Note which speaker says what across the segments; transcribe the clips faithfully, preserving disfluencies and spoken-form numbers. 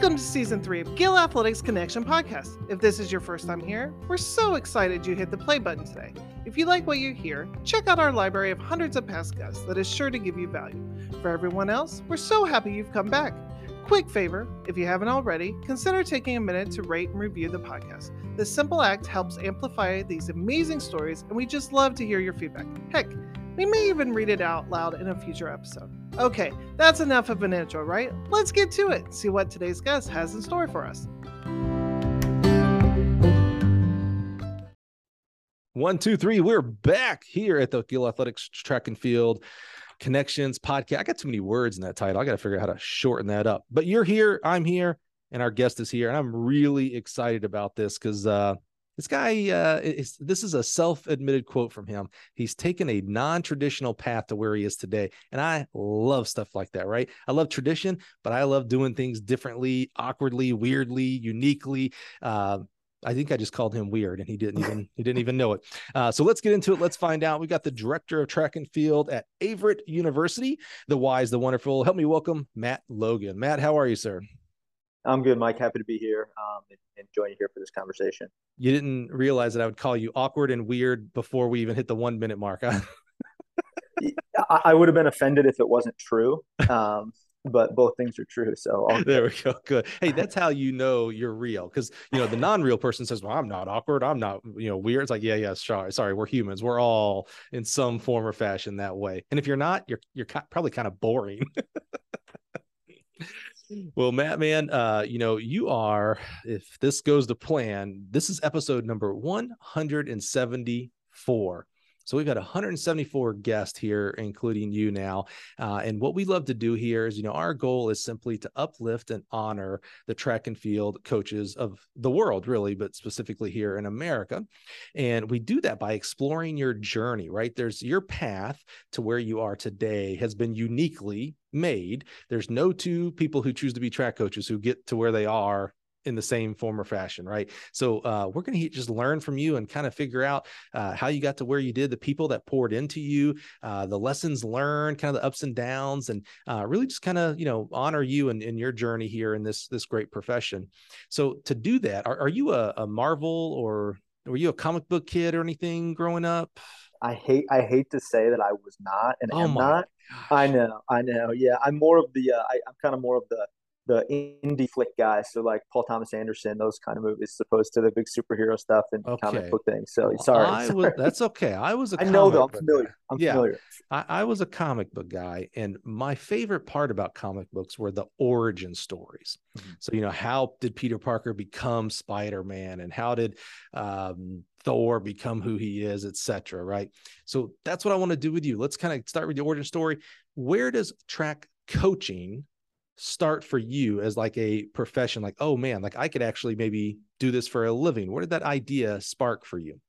Speaker 1: Welcome to Season three of Gill Athletics Connection Podcast. If this is your first time here, we're so excited you hit the play button today. If you like what you hear, check out our library of hundreds of past guests that is sure to give you value. For everyone else, we're so happy you've come back. Quick favor, if you haven't already, consider taking a minute to rate and review the podcast. This simple act helps amplify these amazing stories, and we just love to hear your feedback. Heck, we may even read it out loud in a future episode. Okay, that's enough of an intro, right? Let's get to it, see what today's guest has in store for us.
Speaker 2: One, two, three, we're back here at the Gill Athletics Track and Field Connections podcast. I got too many words in that title. I got to figure out how to shorten that up. But you're here, I'm here, and our guest is here. And I'm really excited about this because uh, this guy, uh, is, this is a self-admitted quote from him. He's taken a non-traditional path to where he is today. And I love stuff like that, right? I love tradition, but I love doing things differently, awkwardly, weirdly, uniquely. Uh, I think I just called him weird and he didn't even, he didn't even know it. Uh, so let's get into it. Let's find out. We got the director of track and field at Averett University, the wise, the wonderful. Help me welcome Matt Logan. Matt, how are you, sir?
Speaker 3: I'm good, Mike. Happy to be here um, and, and join you here for this conversation.
Speaker 2: You didn't realize that I would call you awkward and weird before we even hit the one minute mark. Huh?
Speaker 3: I, I would have been offended if it wasn't true. Um, but both things are true. So
Speaker 2: all there we go. Good. Hey, that's how you know you're real. Cause you know, the non-real person says, well, I'm not awkward. I'm not, you know, weird. It's like, yeah, yeah, sorry. Sorry. We're humans. We're all in some form or fashion that way. And if you're not, you're, you're probably kind of boring. Well, Matt, man, uh, you know, you are, if this goes to plan, this is episode number one hundred seventy-four. So we've got one hundred seventy-four guests here, including you now. Uh, and what we love to do here is, you know, our goal is simply to uplift and honor the track and field coaches of the world, really, but specifically here in America. And we do that by exploring your journey, right? There's your path to where you are today has been uniquely made. There's no two people who choose to be track coaches who get to where they are in the same form or fashion, right? So uh, we're going to just learn from you and kind of figure out uh, how you got to where you did, the people that poured into you, uh, the lessons learned, kind of the ups and downs, and uh, really just kind of, you know, honor you and in, in your journey here in this, this great profession. So to do that, are, are you a, a Marvel or were you a comic book kid or anything growing up?
Speaker 3: I hate, I hate to say that I was not and
Speaker 2: oh
Speaker 3: am
Speaker 2: my
Speaker 3: not.
Speaker 2: Gosh.
Speaker 3: I know, I know. Yeah. I'm more of the, uh, I, I'm kind of more of the, the indie flick guys, so like Paul Thomas Anderson, those kind of movies, as opposed to the big superhero stuff and
Speaker 2: okay.
Speaker 3: comic book things. So
Speaker 2: well,
Speaker 3: sorry,
Speaker 2: I
Speaker 3: sorry.
Speaker 2: was. That's okay. I was a.
Speaker 3: I know though. I'm
Speaker 2: book
Speaker 3: familiar.
Speaker 2: Guy.
Speaker 3: I'm
Speaker 2: yeah,
Speaker 3: familiar.
Speaker 2: I, I was a comic book guy, and my favorite part about comic books were the origin stories. Mm-hmm. So you know, how did Peter Parker become Spider-Man, and how did um, Thor become who he is, et cetera. Right. So that's what I want to do with you. Let's kind of start with the origin story. Where does track coaching start for you as like a profession? Like, oh man, like I could actually maybe do this for a living. Where did that idea spark for you?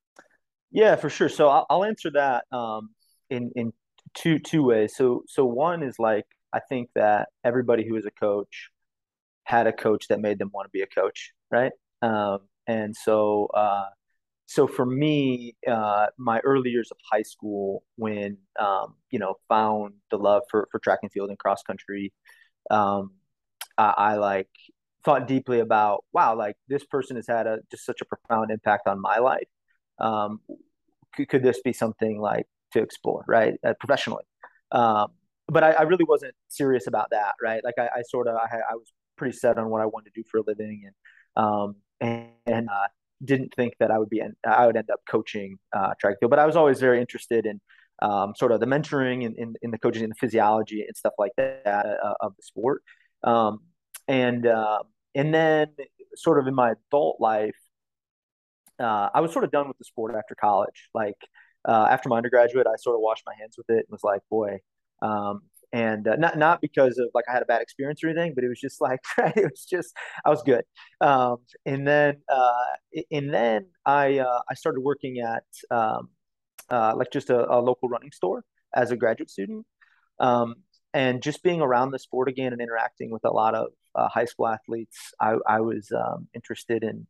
Speaker 3: Yeah, for sure. So I'll, I'll answer that um, in in two two ways. So so one is like I think that everybody who is a coach had a coach that made them want to be a coach, right? Um, and so uh, so for me, uh, my early years of high school, when um, you know found the love for for track and field and cross country. Um, I, I like thought deeply about, wow, like this person has had a just such a profound impact on my life. Um, could, could this be something like to explore, right, uh, professionally? Um, but I, I really wasn't serious about that, right? Like I, I sort of, I, I was pretty set on what I wanted to do for a living, and um, and, and uh, didn't think that I would be, I would end up coaching uh, track and field. But I was always very interested in um, sort of the mentoring and in, in, in the coaching and the physiology and stuff like that uh, of the sport. Um, and, uh, and then sort of in my adult life, uh, I was sort of done with the sport after college. Like uh, after my undergraduate, I sort of washed my hands with it and was like, boy, um, and uh, not, not because of like I had a bad experience or anything, but it was just like, right, it was just, I was good. Um, and then, uh, and then I, uh, I started working at, um, Uh, like just a, a local running store as a graduate student. Um, and just being around the sport again and interacting with a lot of uh, high school athletes, I, I was um, interested in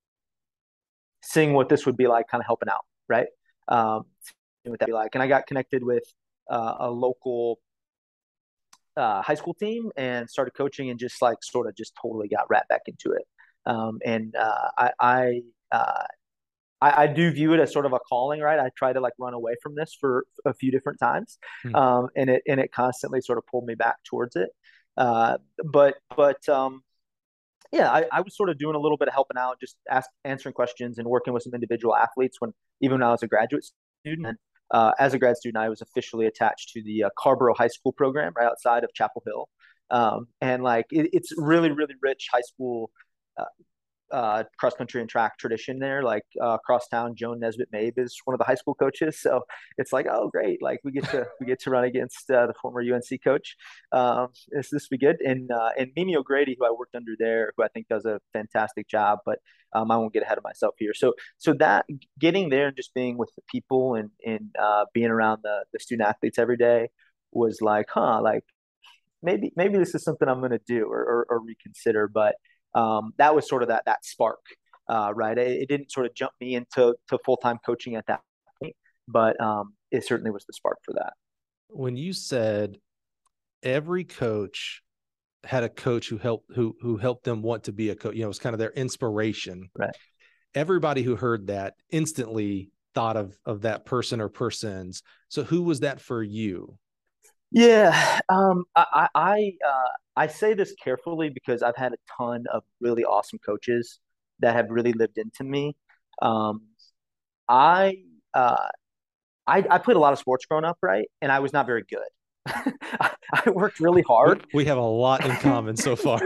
Speaker 3: seeing what this would be like, kind of helping out, right? Um, what that be like. And I got connected with uh, a local uh, high school team and started coaching and just like sort of just totally got right back into it. Um, and uh, I, I, uh, I, I do view it as sort of a calling, right? I try to like run away from this for a few different times,
Speaker 2: Hmm.
Speaker 3: um, and it and it constantly sort of pulled me back towards it. Uh, but but um, yeah, I, I was sort of doing a little bit of helping out, just ask, answering questions and working with some individual athletes when even when I was a graduate student. And uh, as a grad student, I was officially attached to the uh, Carborough High School program right outside of Chapel Hill, um, and like it, it's really really rich high school uh, uh, cross country and track tradition there. Like uh, across town, Joan Nesbitt Mabe is one of the high school coaches, so it's like, oh great, like we get to we get to run against uh, the former U N C coach. Um, this this be good. And uh, and Mimi O'Grady, who I worked under there, who I think does a fantastic job, but um, I won't get ahead of myself here. So so that getting there and just being with the people and and uh, being around the the student athletes every day was like, huh, like maybe maybe this is something I'm going to do or, or, or reconsider. But um, that was sort of that that spark, uh, right? It, it didn't sort of jump me into to full time coaching at that point, but um, it certainly was the spark for that.
Speaker 2: When you said every coach had a coach who helped who who helped them want to be a coach, you know, it was kind of their inspiration.
Speaker 3: Right.
Speaker 2: Everybody who heard that instantly thought of of that person or persons. So who was that for you?
Speaker 3: Yeah, um, I I uh, I say this carefully because I've had a ton of really awesome coaches that have really lived into me. Um, I uh, I I played a lot of sports growing up, right? And I was not very good. I, I worked really
Speaker 2: We,
Speaker 3: hard.
Speaker 2: we have a lot in common so far.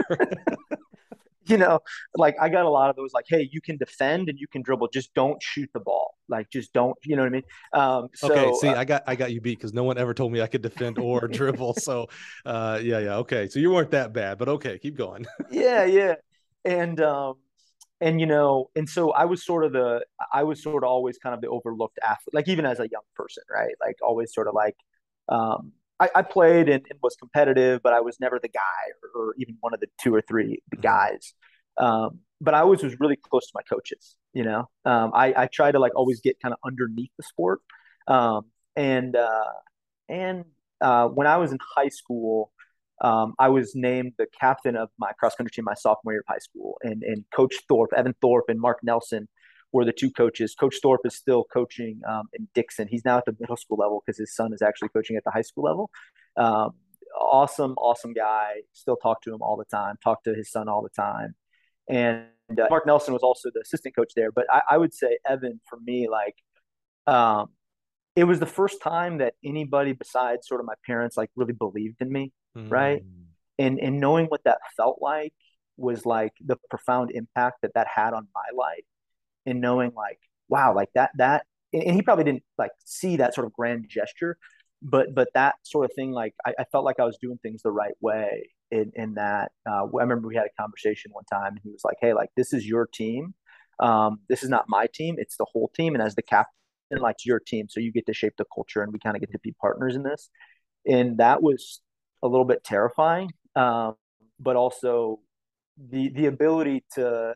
Speaker 3: You know, like I got a lot of those, like, hey, you can defend and you can dribble, just don't shoot the ball. Like, just don't, you know what I mean? Um,
Speaker 2: Okay,
Speaker 3: so
Speaker 2: see,
Speaker 3: uh,
Speaker 2: I got I got you beat because no one ever told me I could defend or dribble. So, uh, yeah, yeah, okay. So you weren't that bad, but okay, keep going.
Speaker 3: yeah, yeah. And um, and you know, and so I was sort of the, I was sort of always kind of the overlooked athlete, like even as a young person, right? Like always sort of like, um, I, I played and, and was competitive, but I was never the guy or, or even one of the two or three
Speaker 2: Mhm.
Speaker 3: guys. Um, but I always was really close to my coaches, you know. Um, I, I try to like always get kind of underneath the sport. Um, and uh, and uh, when I was in high school, um, I was named the captain of my cross country team my sophomore year of high school, and and Coach Thorpe, Evan Thorpe, and Mark Nelson were the two coaches. Coach Thorpe is still coaching um, in Dixon. He's now at the middle school level because his son is actually coaching at the high school level. Um, awesome, awesome guy. Still talk to him all the time. Talk to his son all the time. And uh, Mark Nelson was also the assistant coach there. But I, I would say Evan, for me, like um, it was the first time that anybody besides sort of my parents like really believed in me, right?
Speaker 2: Mm.
Speaker 3: And and knowing what that felt like was like the profound impact that that had on my life, and knowing like wow, like that that and he probably didn't like see that sort of grand gesture, but but that sort of thing, like I, I felt like I was doing things the right way. In in that uh, I remember we had a conversation one time, and he was like, hey, like this is your team, um, this is not my team, it's the whole team, and as the captain, like your team, so you get to shape the culture, and we kind of get to be partners in this. And that was a little bit terrifying, um, but also the the ability to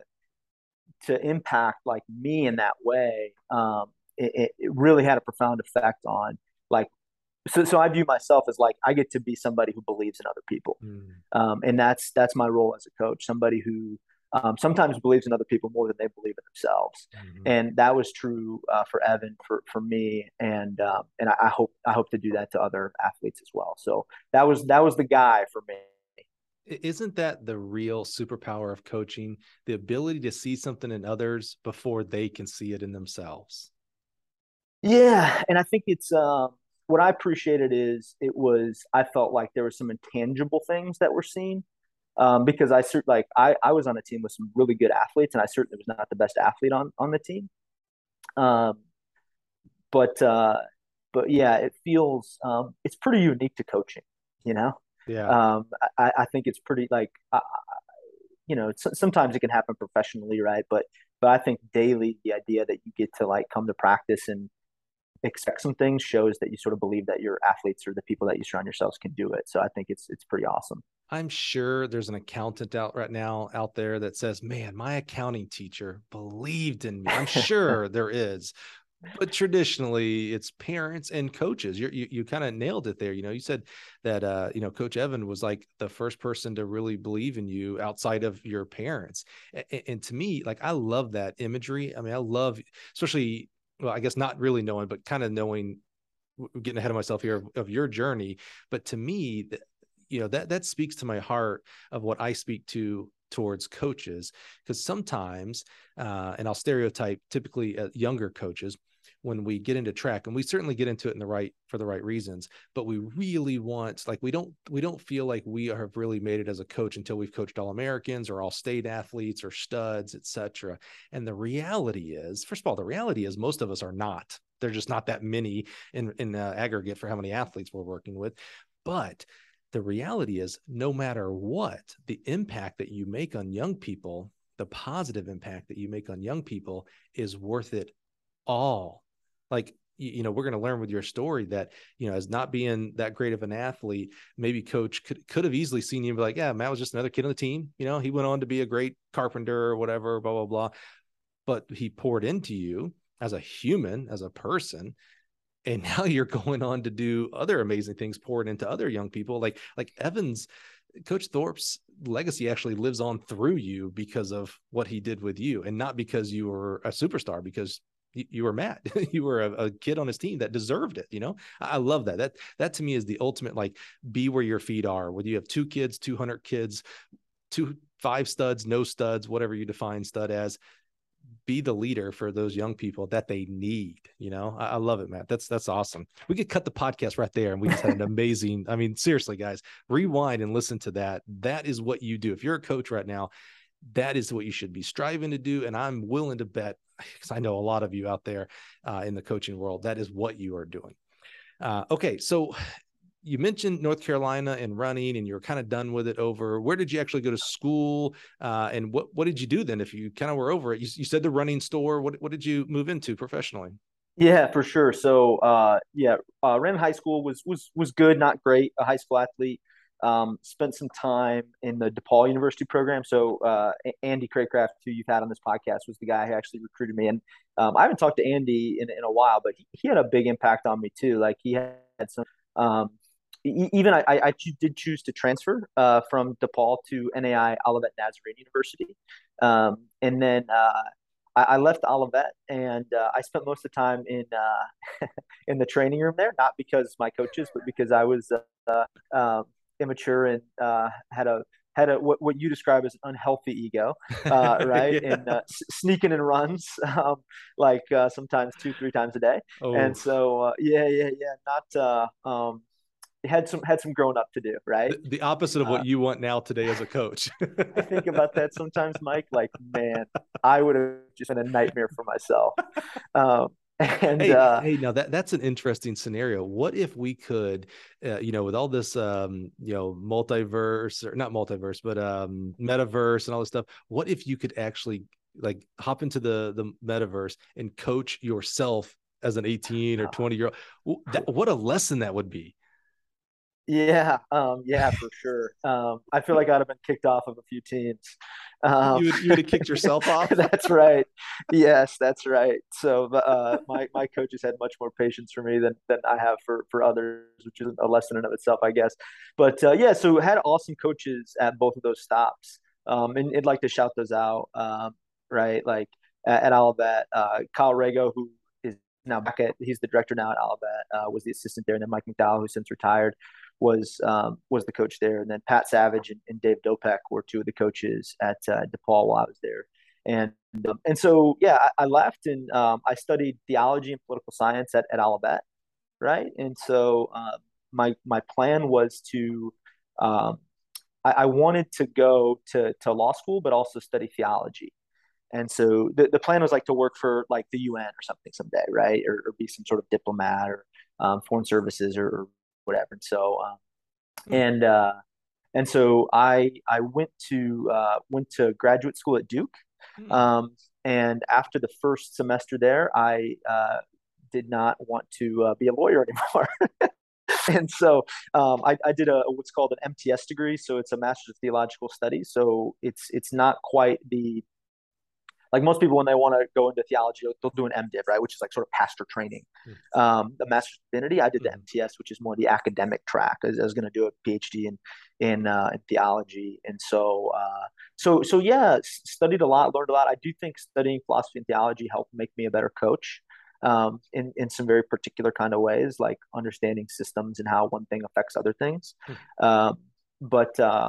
Speaker 3: to impact like me in that way, um, it, it really had a profound effect on like so so I view myself as like I get to be somebody who believes in other people,
Speaker 2: Mm.
Speaker 3: um, and that's that's my role as a coach, somebody who um, sometimes believes in other people more than they believe in themselves.
Speaker 2: Mhm.
Speaker 3: And that was true uh, for Evan, for for me, and um, and I, I hope I hope to do that to other athletes as well. So that was that was the guy for me.
Speaker 2: Isn't that the real superpower of coaching? The ability to see something in others before they can see it in themselves.
Speaker 3: Yeah, and I think it's um, what I appreciated is it was I felt like there were some intangible things that were seen, um, because I cert- like I I was on a team with some really good athletes, and I certainly was not the best athlete on on the team. Um, but uh, but yeah, it feels um, it's pretty unique to coaching, you know.
Speaker 2: Yeah.
Speaker 3: Um, I, I think it's pretty like uh, you know sometimes it can happen professionally, right? But but I think daily the idea that you get to like come to practice and expect some things shows that you sort of believe that your athletes or the people that you surround yourselves can do it. So I think it's it's pretty awesome.
Speaker 2: I'm sure there's an accountant out right now out there that says, man, my accounting teacher believed in me. I'm sure there is. But traditionally it's parents and coaches. You're, you you kind of nailed it there. You know, you said that, uh, you know, Coach Evan was like the first person to really believe in you outside of your parents. And, and to me, like, I love that imagery. I mean, I love, especially, well, I guess not really knowing, but kind of knowing, getting ahead of myself here, of, of your journey. But to me, you know, that, that speaks to my heart of what I speak to towards coaches. Because sometimes, uh, and I'll stereotype typically uh, younger coaches, when we get into track, and we certainly get into it in the right, for the right reasons, but we really want, like, we don't, we don't feel like we have really made it as a coach until we've coached All-Americans or all-state athletes or studs, et cetera. And the reality is, first of all, the reality is most of us are not. There's just not that many in, in uh, aggregate for how many athletes we're working with. But the reality is, no matter what, the impact that you make on young people, the positive impact that you make on young people is worth it all. Like, you know, we're going to learn with your story that, you know, as not being that great of an athlete, maybe coach could, could have easily seen you and be like, yeah, Matt was just another kid on the team. You know, he went on to be a great carpenter or whatever, blah, blah, blah. But he poured into you as a human, as a person. And now you're going on to do other amazing things, pouring into other young people. Like, like Evans, Coach Thorpe's legacy actually lives on through you because of what he did with you, and not because you were a superstar, because you were Matt. You were a, a kid on his team that deserved it. You know, I love that. That, that to me is the ultimate, like, be where your feet are, whether you have two kids, two hundred kids, two, five studs, no studs, whatever you define stud as. Be the leader for those young people that they need. You know, I, I love it, Matt. That's, that's awesome. We could cut the podcast right there and we just had an amazing, I mean, seriously, guys, rewind and listen to that. That is what you do. If you're a coach right now, that is what you should be striving to do. And I'm willing to bet, because I know a lot of you out there uh, in the coaching world, that is what you are doing. Uh, okay. So you mentioned North Carolina and running, and you're kind of done with it over. Where did you actually go to school? Uh, and what, what did you do then? If you kind of were over it, you, you said the running store, what, what did you move into professionally?
Speaker 3: Yeah, for sure. So, uh, yeah, uh, ran high school, was was was good, not great. A high school athlete. Um, spent some time in the DePaul University program. So, uh, Andy Craycraft, who you've had on this podcast, was the guy who actually recruited me. And um, I haven't talked to Andy in in a while, but he, he had a big impact on me too. Like, he had some. Um, e- even I, I did choose to transfer uh, from DePaul to N A I Olivet Nazarene University, um, and then. Uh, I, I left Olivet, and uh, I spent most of the time in uh, in the training room there, not because my coaches, but because I was uh, um, immature and uh, had a had a what, what you describe as an unhealthy ego, uh, right?
Speaker 2: Yeah.
Speaker 3: And uh, s- sneaking in runs, um, like uh, sometimes two, three times a day.
Speaker 2: Oh,
Speaker 3: And so, uh, yeah, yeah, yeah, not uh, um, had some had some growing up to do, right?
Speaker 2: the, the opposite of
Speaker 3: Uh,
Speaker 2: what you want now today as a coach.
Speaker 3: I think about that sometimes, Mike. Like, man, I would have just been a nightmare for myself. Um, and
Speaker 2: Hey,
Speaker 3: uh,
Speaker 2: hey, now that that's an interesting scenario. What if we could, uh, you know, with all this, um, you know, multiverse, or not multiverse, but um, metaverse and all this stuff. What if you could actually, like, hop into the the metaverse and coach yourself as an eighteen or twenty year old? That, what a lesson that would be.
Speaker 3: yeah, um, yeah, for sure. Um, I feel like I'd have been kicked off of a few teams. Um,
Speaker 2: You would you would have kicked yourself off.
Speaker 3: that's right. Yes, that's right. So uh, my my coaches had much more patience for me than than I have for for others, which is a lesson in of itself, I guess. But uh, yeah, so had awesome coaches at both of those stops, um, and I'd like to shout those out. Um, right, like at, at Olivet, uh, Kyle Rago, who is now back at he's the director now at Olivet, uh, was the assistant there, and then Mike McDowell, who since retired, was um, was the coach there, and then Pat Savage and, and Dave Dopek were two of the coaches at uh, DePaul while I was there, and um, and so yeah, I, I left and um, I studied theology and political science at, at Olivet, right, and so um, my my plan was to um, I, I wanted to go to to law school, but also study theology. And so the, the plan was like to work for like the U N or something someday, right? Or, or be some sort of diplomat or um, foreign services or, or whatever. And so, um,
Speaker 2: Hmm.
Speaker 3: and uh, and so I I went to uh, went to graduate school at Duke.
Speaker 2: Hmm.
Speaker 3: Um, and after the first semester there, I uh, did not want to uh, be a lawyer anymore. And so um, I, I did a what's called an M T S degree. So it's a Master's of Theological Studies. So it's it's not quite the like most people, when they want to go into theology, they'll do an MDiv, right, which is like sort of pastor training. Mm. Um, the Master's of Divinity, I did the mm. M T S, which is more the academic track. I was, I was going to do a PhD in in, uh, in theology, and so uh, so so yeah, studied a lot, learned a lot. I do think studying philosophy and theology helped make me a better coach. Um, in, in some very particular kind of ways, like understanding systems and how one thing affects other things. Mm. Um, but, uh,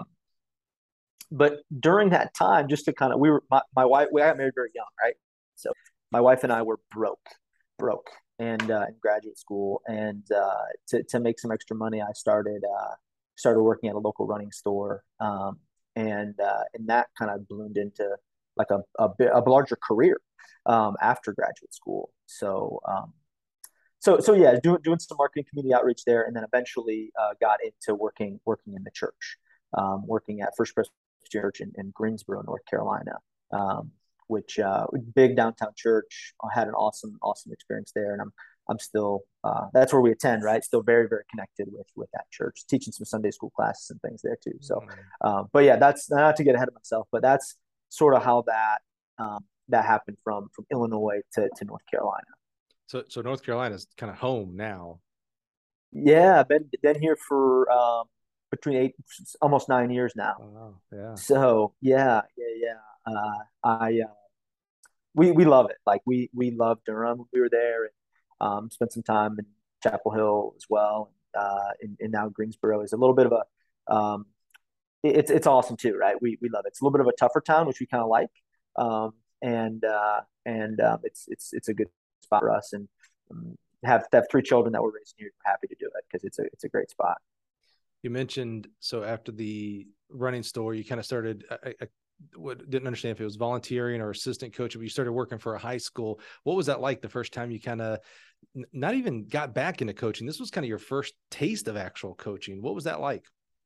Speaker 3: but during that time, just to kind of, we were, my, my wife, we got married very young, right? So my wife and I were broke, broke and, uh, in graduate school. And, uh, to, to make some extra money, I started, uh, started working at a local running store. Um, and, uh, and that kind of bloomed into like a, a bit, a larger career. Um, after graduate school. So, um, so, so yeah, doing, doing some marketing, community outreach there. And then eventually, uh, got into working, working in the church, um, working at First Presbyterian Church in, in Greensboro, North Carolina, um, which, uh, big downtown church. I had an awesome, awesome experience there. And I'm, I'm still, uh, that's where we attend, right? Still very, very connected with, with that church, teaching some Sunday school classes and things there too. So, um, but yeah, that's not to get ahead of myself, but that's sort of how that, um, that happened from from Illinois to, to North Carolina.
Speaker 2: So so North Carolina is kind of home now.
Speaker 3: Yeah, been been here for um, between eight, almost nine years now.
Speaker 2: Wow, yeah.
Speaker 3: So yeah, yeah, yeah. Uh, I uh, we we love it. Like we we love Durham. We were there and um, spent some time in Chapel Hill as well. Uh, and, and now Greensboro is a little bit of a um, it's it's awesome too, right? We we love it. It's a little bit of a tougher town, which we kind of like. Um, and uh, and um, it's it's it's a good spot for us, and um, have have three children that we're raising here. We're happy to do it because it's a it's a great spot.
Speaker 2: You mentioned so after the running store, you kind of started. I, I didn't understand if it was volunteering or assistant coaching, but you started working for a high school. What was that like the first time you kind of not even got back into coaching? This was kind of your first taste of actual coaching. What was that like?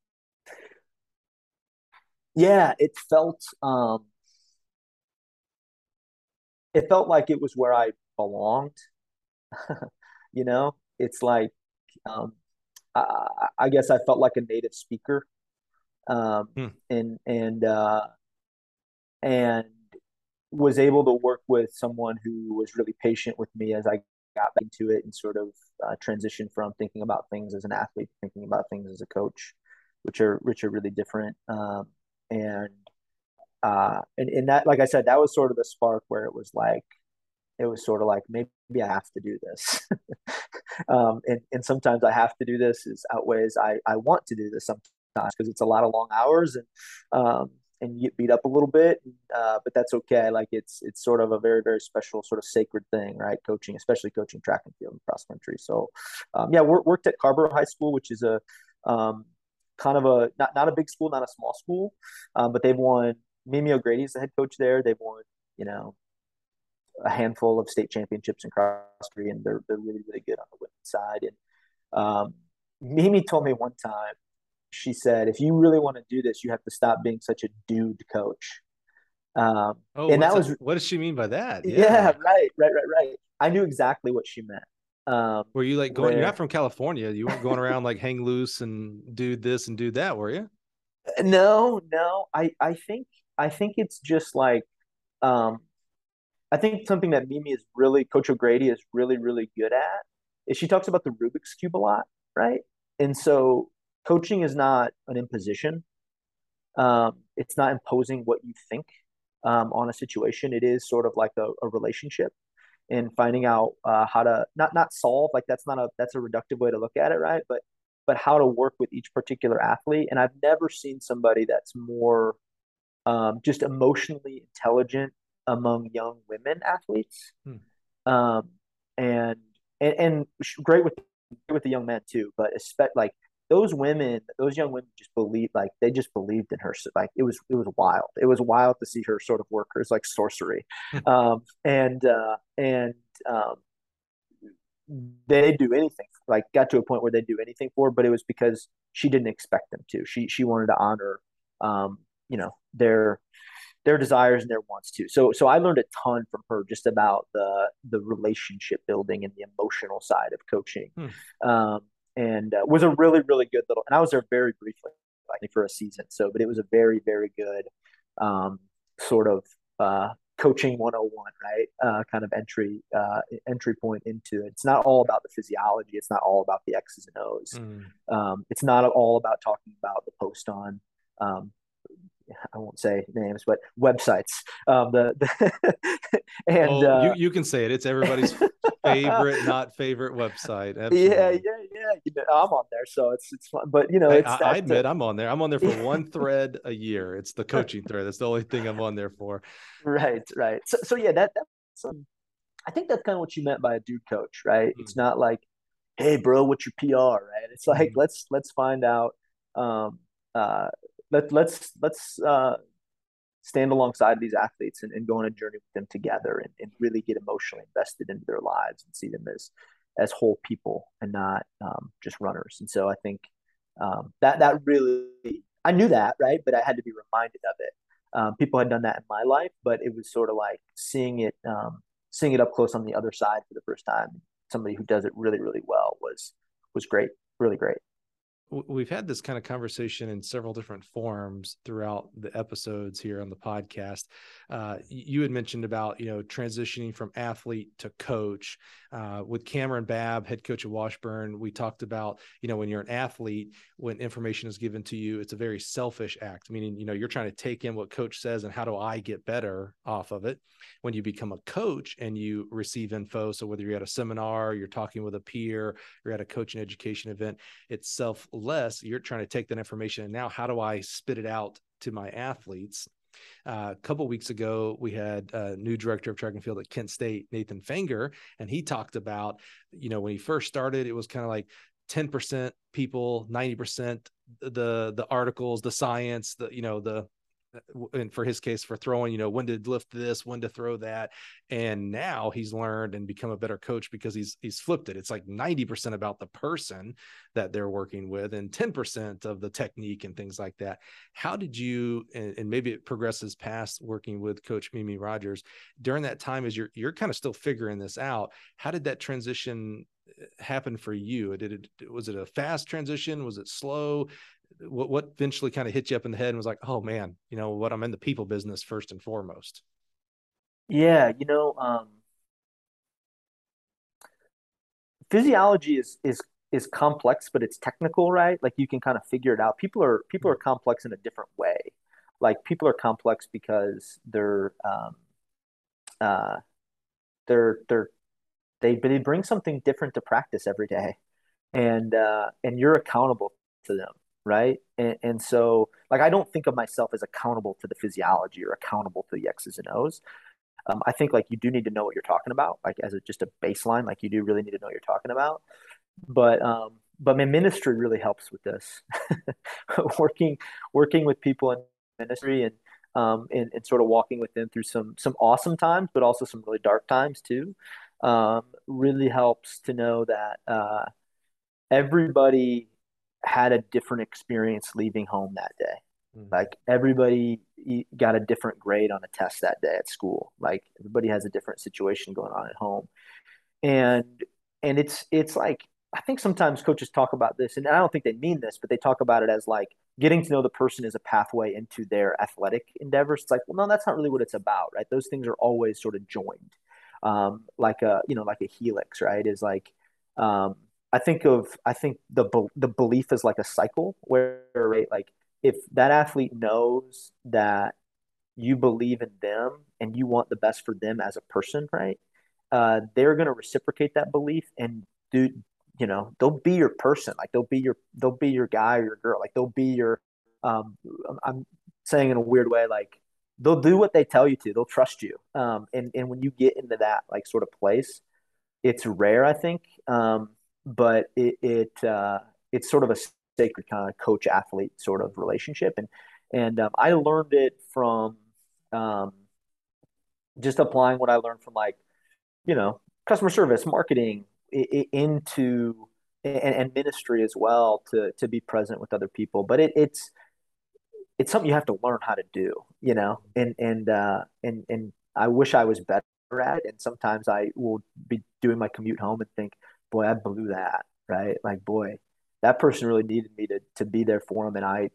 Speaker 3: Yeah, it felt. Um, It felt like it was where I belonged. you know, it's like, um, I, I guess I felt like a native speaker, um, hmm. and and uh, and was able to work with someone who was really patient with me as I got into it and sort of uh, transitioned from thinking about things as an athlete to thinking about things as a coach, which are which are really different. Um, and Uh, and, and that, like I said, that was sort of the spark where it was like, it was sort of like, maybe I have to do this. um, and, and sometimes I have to do this is outweighs I, I want to do this sometimes because it's a lot of long hours and, um, and you get beat up a little bit, uh, but that's okay. Like it's, it's sort of a very, very special sort of sacred thing, right? Coaching, especially coaching track and field and cross country. So, um, yeah, we worked at Carrboro High School, which is a, um, kind of a, not, not a big school, not a small school, um, but they've won, Mimi O'Grady is the head coach there. They've won, you know, a handful of state championships in cross country, and they're they're really really good on the women's side. And um, Mimi told me one time, she said, "If you really want to do this, you have to stop being such a dude coach." Um,
Speaker 2: oh, and that was what does she mean by that?
Speaker 3: Yeah. yeah, right, right, right, right. I knew exactly what she meant. Um,
Speaker 2: were you like going? Where, you're not from California. You weren't going around like hang loose and do this and do that, were you?
Speaker 3: No, no. I I think. I think it's just like, um, I think something that Mimi is really, Coach O'Grady is really, really good at is she talks about the Rubik's Cube a lot, right? And so coaching is not an imposition. Um, it's not imposing what you think um, on a situation. It is sort of like a, a relationship and finding out uh, how to not not solve, like that's not a that's a reductive way to look at it, right? But but how to work with each particular athlete. And I've never seen somebody that's more Um, just emotionally intelligent among young women athletes, hmm. um, and, and and great with with the young men too. But especially like those women, those young women just believe, like they just believed in her. Like it was it was wild. It was wild to see her sort of work hers like sorcery, um, and uh, and um, they'd do anything. Like got to a point where they'd do anything for her, but it was because she didn't expect them to. She she wanted to honor. Um, you know, their their desires and their wants too. So so I learned a ton from her just about the the relationship building and the emotional side of coaching. Hmm. Um, and uh, was a really, really good little, and I was there very briefly, like for a season. So, but it was a very, very good um, sort of uh, coaching one oh one, right? Uh, kind of entry uh, entry point into it. It's not all about the physiology. It's not all about the X's and O's.
Speaker 2: Mm.
Speaker 3: Um, it's not all about talking about the post on um, I won't say names, but websites. Um, the, the and
Speaker 2: Oh, you
Speaker 3: uh,
Speaker 2: you can say it. It's everybody's favorite, not favorite website.
Speaker 3: yeah,
Speaker 2: Absolutely.
Speaker 3: yeah, yeah. You know, I'm on there, so it's it's fun. But you know,
Speaker 2: Hey,
Speaker 3: it's
Speaker 2: I, I
Speaker 3: that.
Speaker 2: admit I'm on there. I'm on there for
Speaker 3: Uh,
Speaker 2: one thread a year. It's the coaching thread. That's the only thing I'm on there for.
Speaker 3: right, right. So, so yeah, that that's. Um, I think that's kind of what you meant by a dude coach, right? It's
Speaker 2: Mm.
Speaker 3: not like, hey, bro, what's your P R, right? It's like
Speaker 2: Mm.
Speaker 3: let's let's find out. Um, uh, let let's let's uh, stand alongside these athletes and, and go on a journey with them together and, and really get emotionally invested into their lives and see them as as whole people and not um, just runners. And so I think um, that that really I knew that, right, but I had to be reminded of it. Um, people had done that in my life, but it was sort of like seeing it um, seeing it up close on the other side for the first time. Somebody who does it really really well was was great, really great.
Speaker 2: We've had this kind of conversation in several different forms throughout the episodes here on the podcast. Uh, you had mentioned about, you know, transitioning from athlete to coach. Uh, with Cameron Babb, head coach of Washburn, we talked about, you know, when you're an athlete, when information is given to you, it's a very selfish act, meaning, you know, you're trying to take in what coach says and how do I get better off of it. When you become a coach and you receive info, so whether you're at a seminar, you're talking with a peer, you're at a coaching education event, it's selfless. You're trying to take that information and now how do I spit it out to my athletes? Uh, a couple of weeks ago, we had a new director of track and field at Kent State, Nathan Fanger, and he talked about, you know, when he first started, it was kind of like ten percent people, ninety percent the the articles, the science, the, you know, the and for his case for throwing, you know, when to lift this, when to throw that. And now he's learned and become a better coach because he's he's flipped it. It's like ninety percent about the person that they're working with and ten percent of the technique and things like that. How did you, and, and maybe it progresses past working with Coach Mimi Rogers during that time as you're you're kind of still figuring this out, how did that transition happen for you? Did it, was it a fast transition? Was it slow? What, what eventually kind of hit you up in the head and was like, oh man, you know what? I'm in the people business first and foremost.
Speaker 3: Yeah, you know, um, physiology is is is complex, but it's technical, right? Like you can kind of figure it out. People are people are complex in a different way. Like people are complex because they're um, uh, they're they're they they bring something different to practice every day, and uh, and you're accountable to them, right? And, and so, like, I don't think of myself as accountable to the physiology or accountable to the X's and O's. Um, I think like you do need to know what you're talking about, like as a, just a baseline. Like you do really need to know what you're talking about. But um, but my ministry really helps with this. working working with people in ministry and um and, and sort of walking with them through some some awesome times, but also some really dark times too. Um, really helps to know that uh, everybody had a different experience leaving home that day.
Speaker 2: Mm-hmm.
Speaker 3: Like everybody got a different grade on a test that day at school. Like everybody has a different situation going on at home. And and it's it's like I think sometimes coaches talk about this, and I don't think they mean this, but they talk about it as like getting to know the person is a pathway into their athletic endeavors. It's like, well, no, that's not really what it's about, right? Those things are always sort of joined, um, like a you know, like a helix, right? Is like um, I think of I think the the belief is like a cycle where, right, like if that athlete knows that you believe in them and you want the best for them as a person, right? Uh, they're going to reciprocate that belief and do, you know, they'll be your person. Like they'll be your, they'll be your guy or your girl. Like they'll be your, um, I'm saying in a weird way, like they'll do what they tell you to. They'll trust you. Um, and, and when you get into that like sort of place, it's rare, I think. Um, but it, it, uh, it's sort of a sacred kind of coach athlete sort of relationship. And, and, um, I learned it from, um, just applying what I learned from like, you know, customer service, marketing I- I- into and, and ministry as well to to be present with other people. But it, it's it's something you have to learn how to do, you know. And and uh, and and I wish I was better at it. And sometimes I will be doing my commute home and think, boy, I blew that, right? Like, boy, that person really needed me to to be there for them, and I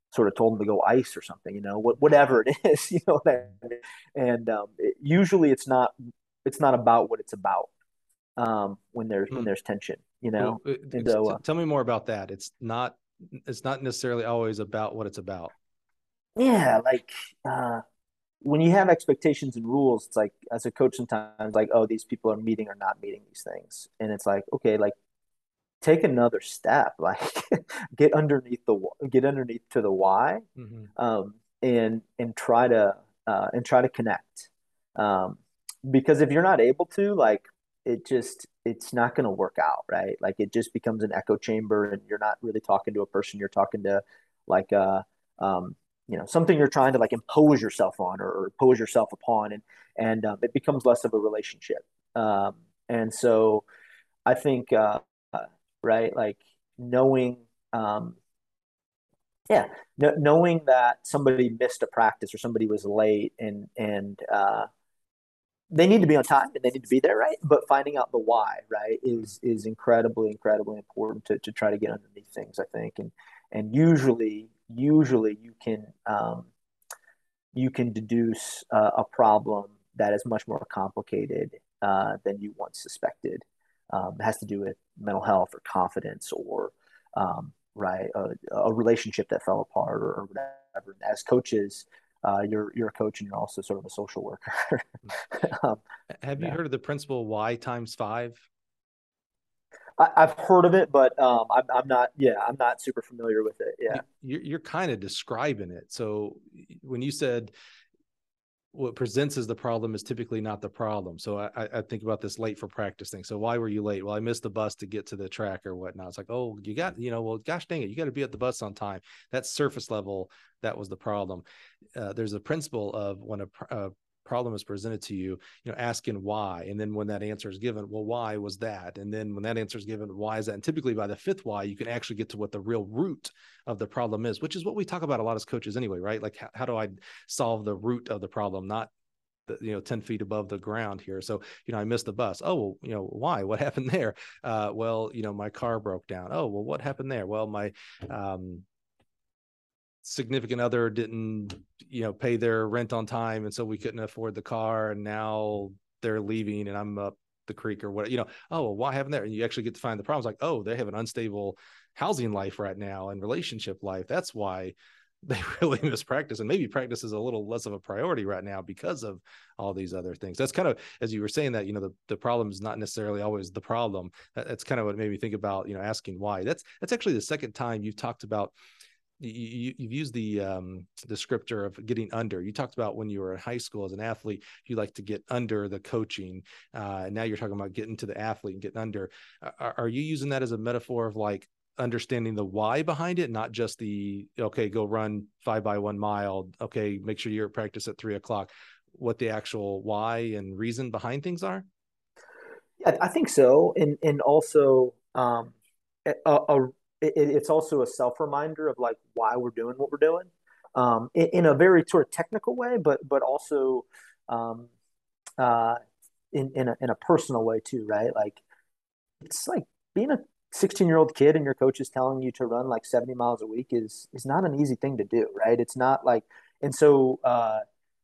Speaker 3: sort of told them to go ice or something, you know, what, whatever it is, you know, and um, it, usually it's not, it's not about what it's about um, when there's, when
Speaker 2: Hmm.
Speaker 3: there's tension, you know,
Speaker 2: Well, uh,
Speaker 3: and
Speaker 2: t-
Speaker 3: so, uh,
Speaker 2: tell me more about that. It's not, it's not necessarily always about what it's about.
Speaker 3: yeah, like, uh, when you have expectations and rules, it's like as a coach sometimes like, oh, these people are meeting or not meeting these things. And it's like, okay, like take another step, like get underneath the get underneath to the why,
Speaker 2: Mm-hmm.
Speaker 3: um, and and try to uh, and try to connect. Um, because if you're not able to, like it just it's not going to work out, right? Like it just becomes an echo chamber, and you're not really talking to a person. You're talking to like uh um, you know something you're trying to like impose yourself on or, or impose yourself upon, and and um, it becomes less of a relationship. Um, and so I think uh, right, like knowing um, yeah, no, knowing that somebody missed a practice or somebody was late and and uh, they need to be on time and they need to be there, right? But finding out the why, right, is is incredibly, incredibly important to, to try to get underneath things, I think. And and usually, usually you can um, you can deduce uh, a problem that is much more complicated uh, than you once suspected. Um, it has to do with mental health or confidence or um, right a, a relationship that fell apart or, or whatever. As coaches, uh, you're you're a coach and you're also sort of a social worker. um,
Speaker 2: Have you
Speaker 3: yeah.
Speaker 2: heard of the principle Y times five?
Speaker 3: I, I've heard of it, but um, I'm, I'm not. Yeah, I'm not super familiar with it. Yeah.
Speaker 2: You, you're, you're kind of describing it. So when you said what presents as the problem is typically not the problem. So I, I think about this late for practice thing. So why were you late? Well, I missed the bus to get to the track or whatnot. It's like, oh, you got, you know, well, gosh dang it, you got to be at the bus on time. That's surface level. That was the problem. Uh, there's a principle of when a, a problem is presented to you, you know, asking why. And then when that answer is given, well, why was that? And then when that answer is given, why is that? And typically by the fifth why, you can actually get to what the real root of the problem is, which is what we talk about a lot as coaches anyway, right? Like how, how do I solve the root of the problem, not the, you know, ten feet above the ground here. So, you know, I missed the bus. Oh, well, you know, why? What happened there? Uh, well, you know, my car broke down. Oh, well, what happened there? Well, my um, significant other didn't, you know, pay their rent on time. And so we couldn't afford the car. And now they're leaving and I'm up the creek or what, you know, oh, well, why haven't there? And you actually get to find the problems like, oh, they have an unstable housing life right now and relationship life. That's why they really miss practice, and maybe practice is a little less of a priority right now because of all these other things. That's kind of, as you were saying that, you know, the, the problem is not necessarily always the problem. That, that's kind of what made me think about, you know, asking why. That's, that's actually the second time you've talked about, you, you've used the um, descriptor of getting under. You talked about when you were in high school as an athlete, you like to get under the coaching. Uh, and now you're talking about getting to the athlete and getting under. Are, are you using that as a metaphor of like understanding the why behind it, not just the, okay, go run five by one mile. Okay, make sure you're at practice at three o'clock. What the actual why and reason behind things are?
Speaker 3: Yeah, I think so. And and also um, a, a, it, it's also a self reminder of like why we're doing what we're doing um, in, in a very sort of technical way, but but also um, uh, in in a, in a personal way too, right? Like it's like being a sixteen year old kid and your coach is telling you to run like seventy miles a week is is not an easy thing to do, right? It's not like, and so uh,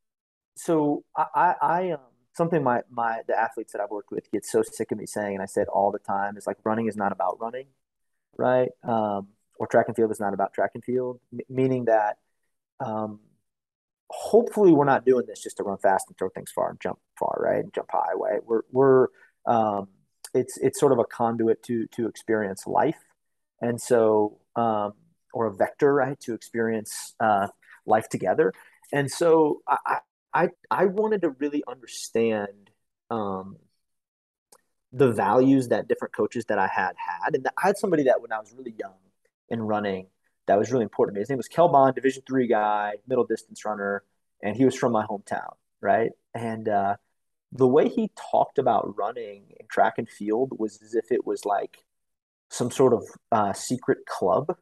Speaker 3: so I, I, I um, something my my the athletes that I've worked with get so sick of me saying, and I said all the time, is like running is not about running, right? Um, or track and field is not about track and field, m- meaning that um, hopefully we're not doing this just to run fast and throw things far and jump far, right? And jump high, right? We're we're um, it's it's sort of a conduit to to experience life, and so um, or a vector, right, to experience uh, life together. And so I I I wanted to really understand um, the values that different coaches that I had had, and I had somebody that when I was really young and running that was really important to me. His name was Kel Bond, Division three guy, middle distance runner, and he was from my hometown, right? And uh, the way he talked about running in track and field was as if it was like some sort of uh, secret club.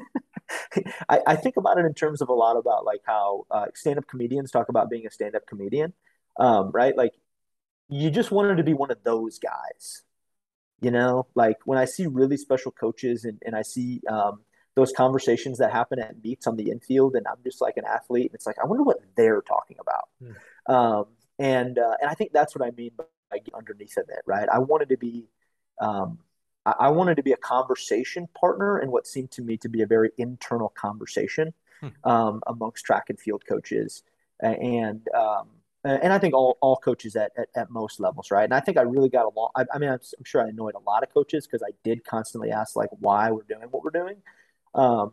Speaker 3: I, I think about it in terms of a lot about like how uh, stand-up comedians talk about being a stand-up comedian, um, right? Like you just wanted to be one of those guys, you know? Like when I see really special coaches and, and I see um, those conversations that happen at meets on the infield, and I'm just like an athlete, and it's like I wonder what they're talking about. Hmm. Um, and uh, and I think that's what I mean by getting underneath of it, right? I wanted to be, um, I, I wanted to be a conversation partner in what seemed to me to be a very internal conversation hmm. um, amongst track and field coaches, and um, and I think all, all coaches at, at, at most levels, right? And I think I really got along. I, I mean, I'm, I'm sure I annoyed a lot of coaches because I did constantly ask like why we're doing what we're doing. Um,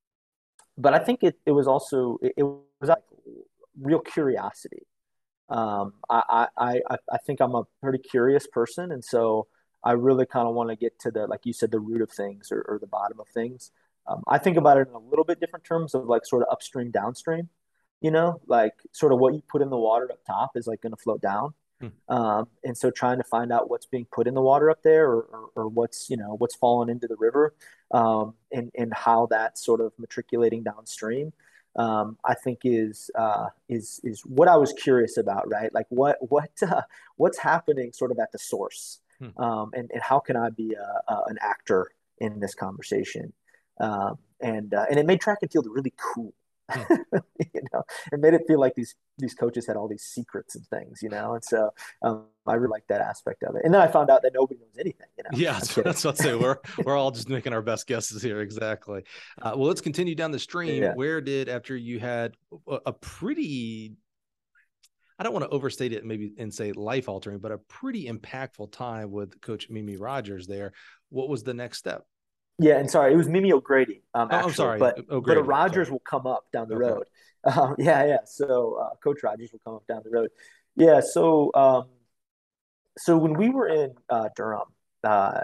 Speaker 3: but I think it, it was also, it, it was like real curiosity. Um, I, I, I, I think I'm a pretty curious person. And so I really kind of want to get to the, like you said, the root of things or, or the bottom of things. Um, I think about it in a little bit different terms of like sort of upstream, downstream. You know, like sort of what you put in the water up top is like going to float down. Hmm. Um, and so trying to find out what's being put in the water up there or, or, or what's, you know, what's falling into the river um, and, and how that's sort of matriculating downstream, um, I think is, uh, is, is what I was curious about, right? Like what, what, uh, what's happening sort of at the source hmm. um, and, and how can I be a, a, an actor in this conversation? Um, and, uh, and it made track and field really cool. you know, it made it feel like these these coaches had all these secrets and things, you know, and so um, I really liked that aspect of it. And then I found out that nobody knows anything, you know.
Speaker 2: Yeah, that's, that's what I say. We're we're all just making our best guesses here. Exactly. Uh, well, let's continue down the stream. Yeah. Where did after you had a, a pretty, I don't want to overstate it, maybe and say life altering, but a pretty impactful time with Coach Mimi Rogers there. What was the next step?
Speaker 3: Yeah, and sorry, it was Mimi O'Grady. Um,
Speaker 2: oh,
Speaker 3: actually,
Speaker 2: I'm sorry,
Speaker 3: but
Speaker 2: O'Grady,
Speaker 3: but a Rogers
Speaker 2: sorry.
Speaker 3: will come up down the
Speaker 2: okay.
Speaker 3: road. Um, yeah, yeah. So uh, Coach Rogers will come up down the road. Yeah. So um, so when we were in uh, Durham, uh,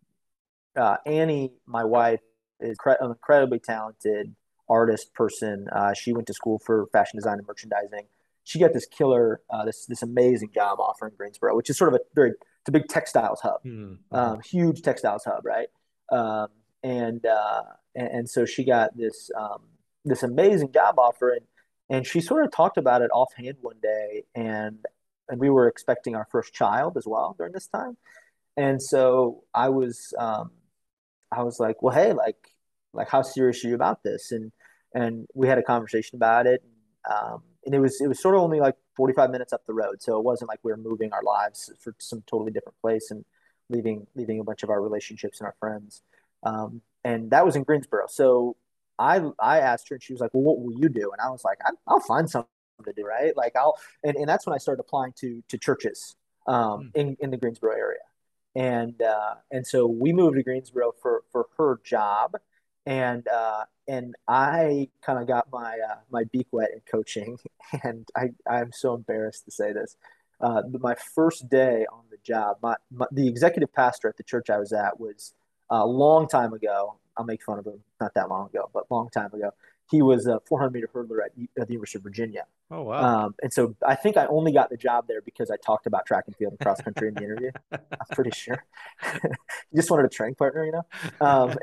Speaker 3: uh, Annie, my wife, is an incredibly talented artist person. Uh, she went to school for fashion design and merchandising. She got this killer, uh, this this amazing job offer in Greensboro, which is sort of a very it's a big textiles hub, mm-hmm. um, huge textiles hub, right? Um, and, uh, and and so she got this um, this amazing job offer, and and she sort of talked about it offhand one day, and and we were expecting our first child as well during this time, and so I was um, I was like, well, hey, like like how serious are you about this? And and we had a conversation about it, and, um, and it was it was sort of only like forty-five minutes up the road, so it wasn't like we were moving our lives for some totally different place and leaving leaving a bunch of our relationships and our friends. Um, and that was in Greensboro. So I I asked her, and she was like, "Well, what will you do?" And I was like, "I'll find something to do, right?" Like I'll, and, and that's when I started applying to to churches um, mm. in in the Greensboro area, and uh, and so we moved to Greensboro for for her job, and uh, and I kind of got my uh, my beak wet in coaching, and I I'm so embarrassed to say this. Uh, my first day on the job, my, my the executive pastor at the church I was at was a long time ago. I'll make fun of him, not that long ago, but long time ago. He was a four hundred meter hurdler at, at the University of Virginia.
Speaker 2: Oh, wow.
Speaker 3: Um, and so I think I only got the job there because I talked about track and field and cross country in the interview. I'm pretty sure. You just wanted a training partner, you know? Um,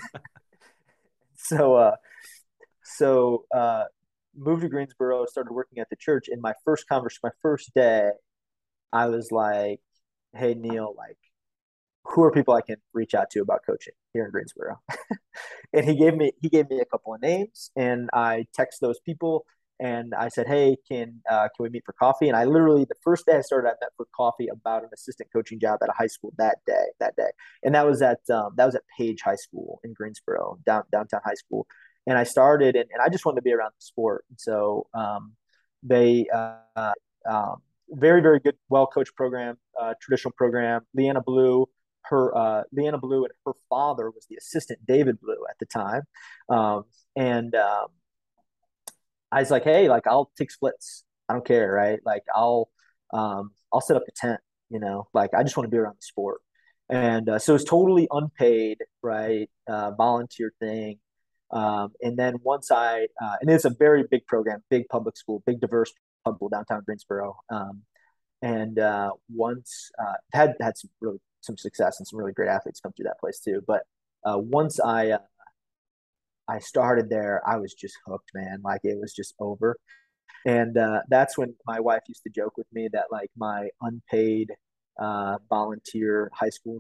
Speaker 3: so, uh, so, uh, moved to Greensboro, started working at the church. In my first conversation, my first day, I was like, "Hey, Neil, like, who are people I can reach out to about coaching here in Greensboro?" And he gave me he gave me a couple of names, and I text those people, and I said, "Hey, can uh, can we meet for coffee?" And I literally the first day I started, I met for coffee about an assistant coaching job at a high school that day. That day, and that was at um, that was at Page High School in Greensboro, down, downtown high school. And I started, and, and I just wanted to be around the sport. And so um, they uh, um, very very good, well coached program, uh, traditional program. Leanna Blue. Her uh, Leanna Blue and her father was the assistant David Blue at the time, um, and um, I was like, "Hey, like I'll take splits. I don't care, right? Like I'll um, I'll set up a tent. You know, like I just want to be around the sport." And uh, so it's totally unpaid, right? Uh, volunteer thing. Um, and then once I uh, and it's a very big program, big public school, big diverse public school downtown Greensboro. Um, and uh, once uh, had had some really some success and some really great athletes come through that place too. But uh, once I uh, I started there, I was just hooked, man. Like it was just over. And uh, that's when my wife used to joke with me that like my unpaid uh, volunteer high school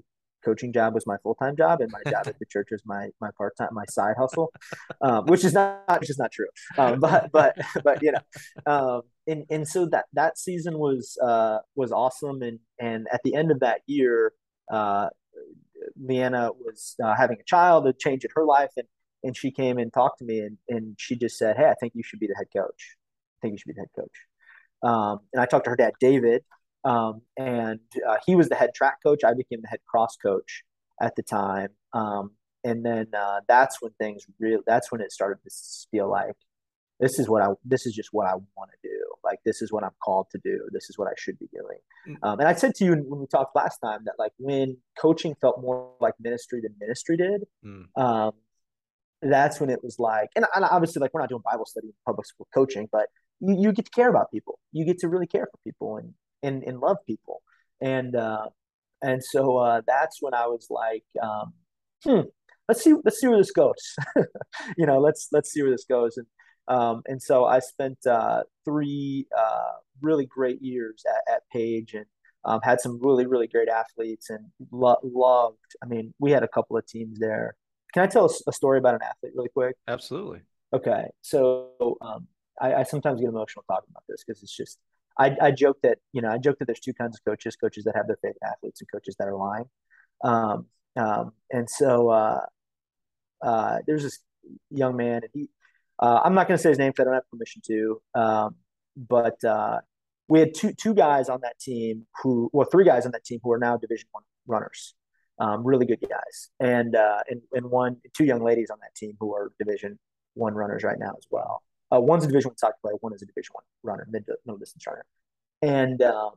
Speaker 3: coaching job was my full-time job and my job at the church was my my part-time my side hustle, um, which is not which is not true. Um, but but but you know, um, and and so that that season was uh, was awesome. And and at the end of that year, uh, Leanna was uh, having a child, a change in her life, and and she came and talked to me, and and she just said, "Hey, I think you should be the head coach. I think you should be the head coach." Um, and I talked to her dad, David, um, and uh, he was the head track coach. I became the head cross coach at the time. Um, and then uh, that's when things really, that's when it started to feel like, this is what I, this is just what I want to do. Like, this is what I'm called to do. This is what I should be doing. Um, and I said to you when we talked last time that, like, when coaching felt more like ministry than ministry did, mm. um, that's when it was like, and, and obviously, like, we're not doing Bible study in public school coaching, but you, you get to care about people. You get to really care for people and, and, and love people. And, uh, and so, uh, that's when I was like, um, hmm, let's see, let's see where this goes. you know, let's, let's see where this goes. And, um, and so I spent, uh, three, uh, really great years at, at Page, and, um, had some really, really great athletes, and lo- loved, I mean, we had a couple of teams there. Can I tell a, a story about an athlete really quick?
Speaker 2: Absolutely.
Speaker 3: Okay. So, um, I, I sometimes get emotional talking about this because it's just, I, I joke that, you know, I joke that there's two kinds of coaches, coaches that have their favorite athletes and coaches that are lying. Um, um, and so, uh, uh, there's this young man, and he, uh, I'm not going to say his name because I don't have permission to, um, but, uh, we had two, two guys on that team who, well, three guys on that team who are now Division One runners, um, really good guys. And, uh, and, and one, two young ladies on that team who are Division One runners right now as well. Uh, one's a Division One soccer player, one is a Division One runner, mid middle distance runner. And um,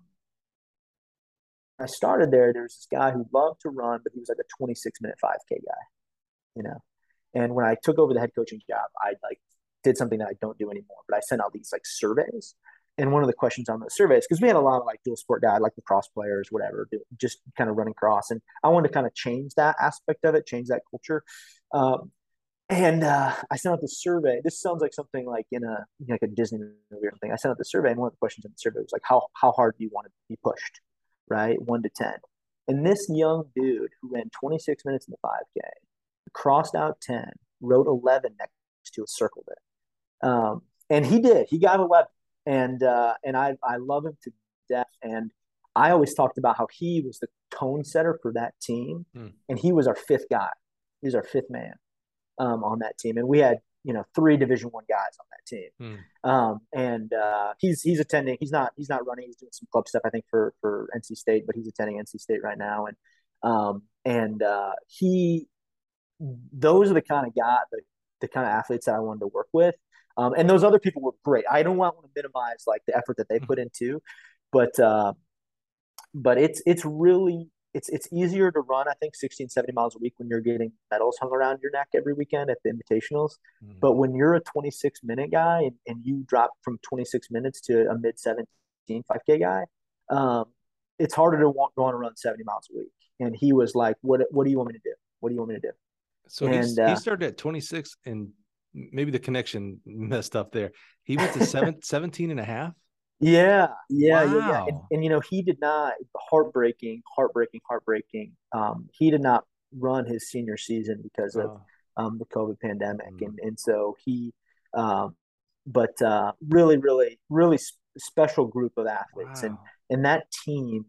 Speaker 3: I started there. There was this guy who loved to run, but he was like a twenty-six minute five K guy, you know. And when I took over the head coaching job, I like did something that I don't do anymore. But I sent out these like surveys, and one of the questions on those surveys, because we had a lot of like dual sport guys, like lacrosse players, whatever, just kind of running cross, and I wanted to kind of change that aspect of it, change that culture. Um, And uh, I sent out the survey. This sounds like something like in a like a Disney movie or something. I sent out the survey, and one of the questions in the survey was like, "How how hard do you want to be pushed?" Right, one to ten. And this young dude who ran twenty-six minutes in the five K, crossed out ten, wrote eleven next to it, circled it, um, and he did. He got eleven, and uh, and I I love him to death. And I always talked about how he was the tone setter for that team, hmm. and he was our fifth guy. He was our fifth man. Um, on that team, and we had you know three Division One guys on that team. Hmm. Um, and uh, he's he's attending. He's not he's not running. He's doing some club stuff, I think, for for N C State, but he's attending N C State right now. And um, and uh, he, those are the kind of guy, the, the kind of athletes that I wanted to work with. Um, and those other people were great. I don't want to minimize like the effort that they put into, but uh, but it's it's really. It's it's easier to run, I think, sixteen, seventy miles a week when you're getting medals hung around your neck every weekend at the invitationals. Mm-hmm. But when you're a twenty-six minute guy and, and you drop from twenty-six minutes to a mid seventeen five K guy, um, it's harder to want, go on and run seventy miles a week. And he was like, what what do you want me to do? What do you want me to do?
Speaker 2: So and, uh, he started at twenty-six, and maybe the connection messed up there. He went to seven, seventeen and a half.
Speaker 3: Yeah, yeah,
Speaker 2: wow.
Speaker 3: yeah, yeah. And, and, you know, he did not, heartbreaking, heartbreaking, heartbreaking. Um, he did not run his senior season because of oh. um, the COVID pandemic. Mm. And, and so he, um, but uh, really, really, really sp- special group of athletes. Wow. And, and that team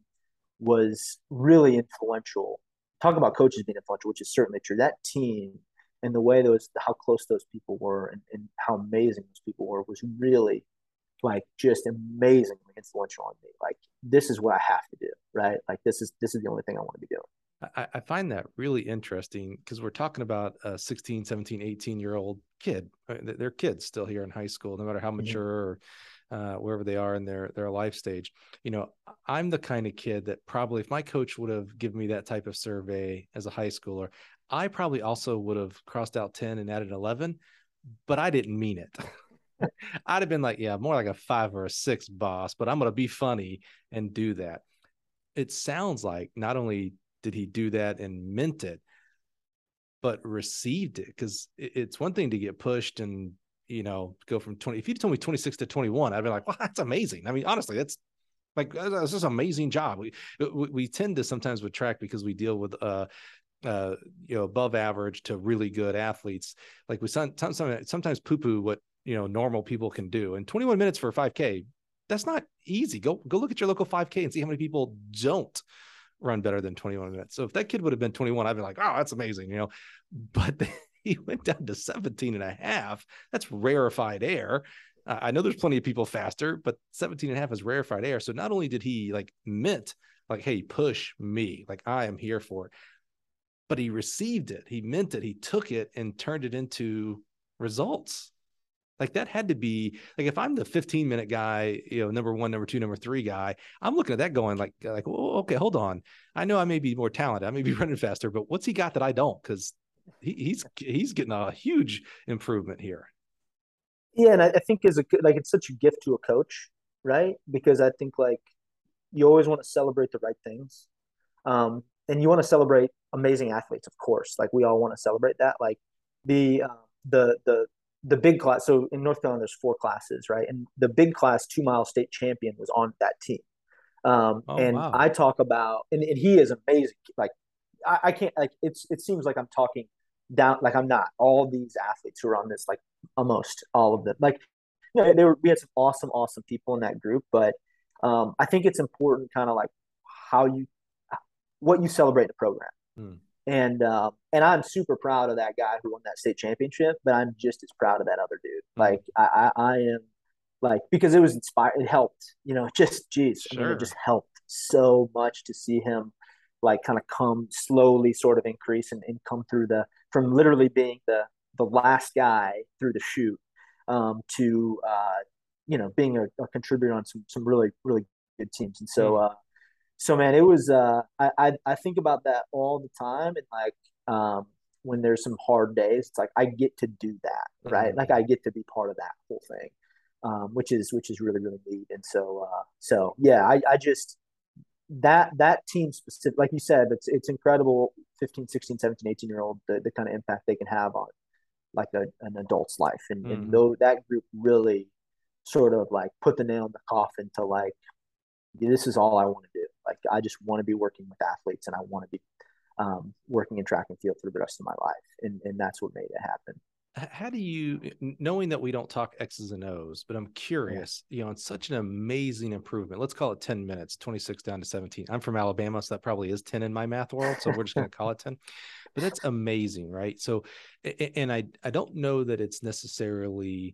Speaker 3: was really influential. Talk about coaches being influential, which is certainly true. That team and the way those, how close those people were and, and how amazing those people were was really, like just amazingly influential on me. Like, this is what I have to do, right? Like, this is this is the only thing I want to be doing.
Speaker 2: I, I find that really interesting because we're talking about a sixteen, seventeen, eighteen year old kid. They're kids still here in high school, no matter how mature mm-hmm. or uh, wherever they are in their, their life stage. You know, I'm the kind of kid that probably, if my coach would have given me that type of survey as a high schooler, I probably also would have crossed out ten and added eleven, but I didn't mean it. I'd have been like, yeah, more like a five or a six, boss, but I'm going to be funny and do that. It sounds like not only did he do that and meant it, but received it. Because it's one thing to get pushed and, you know, go from twenty. If you told me twenty-six to twenty-one, I'd be like, well, that's amazing. I mean, honestly, that's Like, that's just an amazing job. We, we we tend to sometimes with track, because we deal with uh uh you know above average to really good athletes. Like we sometimes sometimes poo poo what you know normal people can do. And twenty-one minutes for a five K, that's not easy. Go go look at your local five K and see how many people don't run better than twenty-one minutes. So if that kid would have been twenty-one, I'd be like, oh, that's amazing, you know. But he went down to seventeen and a half. That's rarefied air. Uh, I know there's plenty of people faster, but seventeen and a half is rarefied air. So not only did he like meant like, hey, push me, like I am here for it, but he received it. He meant it. He took it and turned it into results. Like that had to be like, if I'm the fifteen minute guy, you know, number one, number two, number three guy, I'm looking at that going like, like, well, okay, hold on. I know I may be more talented. I may be running faster, but what's he got that I don't? Cause he, he's, he's getting a huge improvement here.
Speaker 3: Yeah. And I, I think is a like, it's such a gift to a coach, right? Because I think like you always want to celebrate the right things. Um, and you want to celebrate amazing athletes, of course. Like we all want to celebrate that. Like the, uh, the, the, the big class. So in North Carolina, there's four classes, right? And the big class two mile state champion was on that team. Um,
Speaker 2: Oh,
Speaker 3: and
Speaker 2: wow.
Speaker 3: I talk about, and, and he is amazing. Like I, I can't like, it's, it seems like I'm talking down, like I'm not. All these athletes who are on this, like almost all of them, like, you know, they were, we had some awesome, awesome people in that group, but um, I think it's important kind of like how you, what you celebrate the program.
Speaker 2: Hmm.
Speaker 3: And uh, and I'm super proud of that guy who won that state championship, but I'm just as proud of that other dude.
Speaker 2: Hmm.
Speaker 3: Like I, I, I am like, because it was inspired, it helped, you know, just geez, I mean,
Speaker 2: Sure.
Speaker 3: it just helped so much to see him like kind of come slowly sort of increase and, and come through the from literally being the the last guy through the chute um, to uh, you know being a, a contributor on some some really really good teams. And so
Speaker 2: Hmm.
Speaker 3: uh, so man, it was uh I, I I think about that all the time. And like um when there's some hard days, it's like I get to do that, right? Like
Speaker 2: Hmm.
Speaker 3: I get to be part of that whole thing. Um, which is which is really, really neat. And so uh so yeah, I, I just that that team specific, like you said, it's it's incredible. Fifteen, sixteen, seventeen, eighteen year old, the, the kind of impact they can have on like a, an adult's life. And and
Speaker 2: Hmm.
Speaker 3: though that group really sort of like put the nail in the coffin to like, this is all I want to do. Like, I just want to be working with athletes, and I want to be um, working in track and field for the rest of my life. And, and that's what made it happen.
Speaker 2: How do you, knowing that we don't talk X's and O's, but I'm
Speaker 3: Yeah.
Speaker 2: curious, you know, it's such an amazing improvement. Let's call it ten minutes, twenty-six down to seventeen. I'm from Alabama, so that probably is ten in my math world. So we're just going to call it ten, but that's amazing, right? So, and I, I don't know that it's necessarily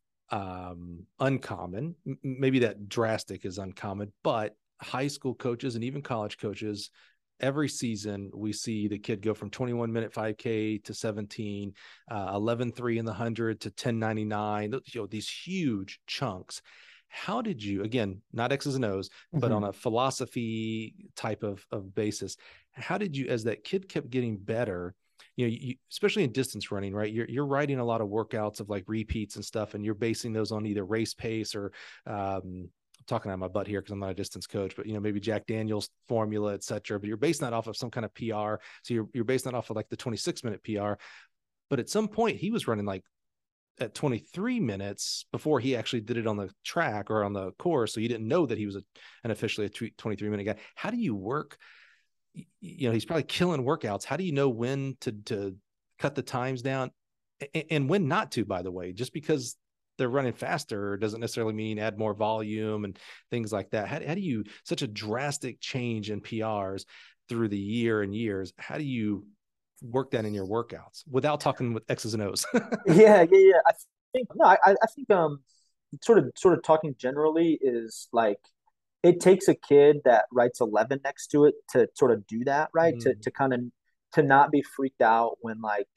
Speaker 2: um, uncommon. Maybe that drastic is uncommon, but high school coaches and even college coaches, every season we see the kid go from twenty-one minute five K to seventeen, uh, eleven three in the hundred to ten ninety-nine, you know, these huge chunks. How did you, again, not X's and O's, but
Speaker 3: Mm-hmm.
Speaker 2: on a philosophy type of, of basis, how did you, as that kid kept getting better, you know, you, especially in distance running, right? You're, you're writing a lot of workouts of like repeats and stuff, and you're basing those on either race pace or, um, talking out my butt here because I'm not a distance coach, but you know, maybe Jack Daniels formula, et cetera. But you're basing that off of some kind of P R. So you're you're basing that off of like the twenty-six minute P R. But at some point he was running like at twenty-three minutes before he actually did it on the track or on the course. So you didn't know that he was a, an officially a twenty-three minute guy. How do you work? You know, he's probably killing workouts. How do you know when to to cut the times down and, and when not to, by the way, just because they're running faster doesn't necessarily mean add more volume and things like that. How, how do you, such a drastic change in P Rs through the year and years, how do you work that in your workouts without talking with X's and O's?
Speaker 3: Yeah, yeah, yeah. I think no, I, I think um, sort of, sort of talking generally is like it takes a kid that writes eleven next to it to sort of do that, right? To
Speaker 2: Mm,
Speaker 3: to kind of to not be freaked out when like,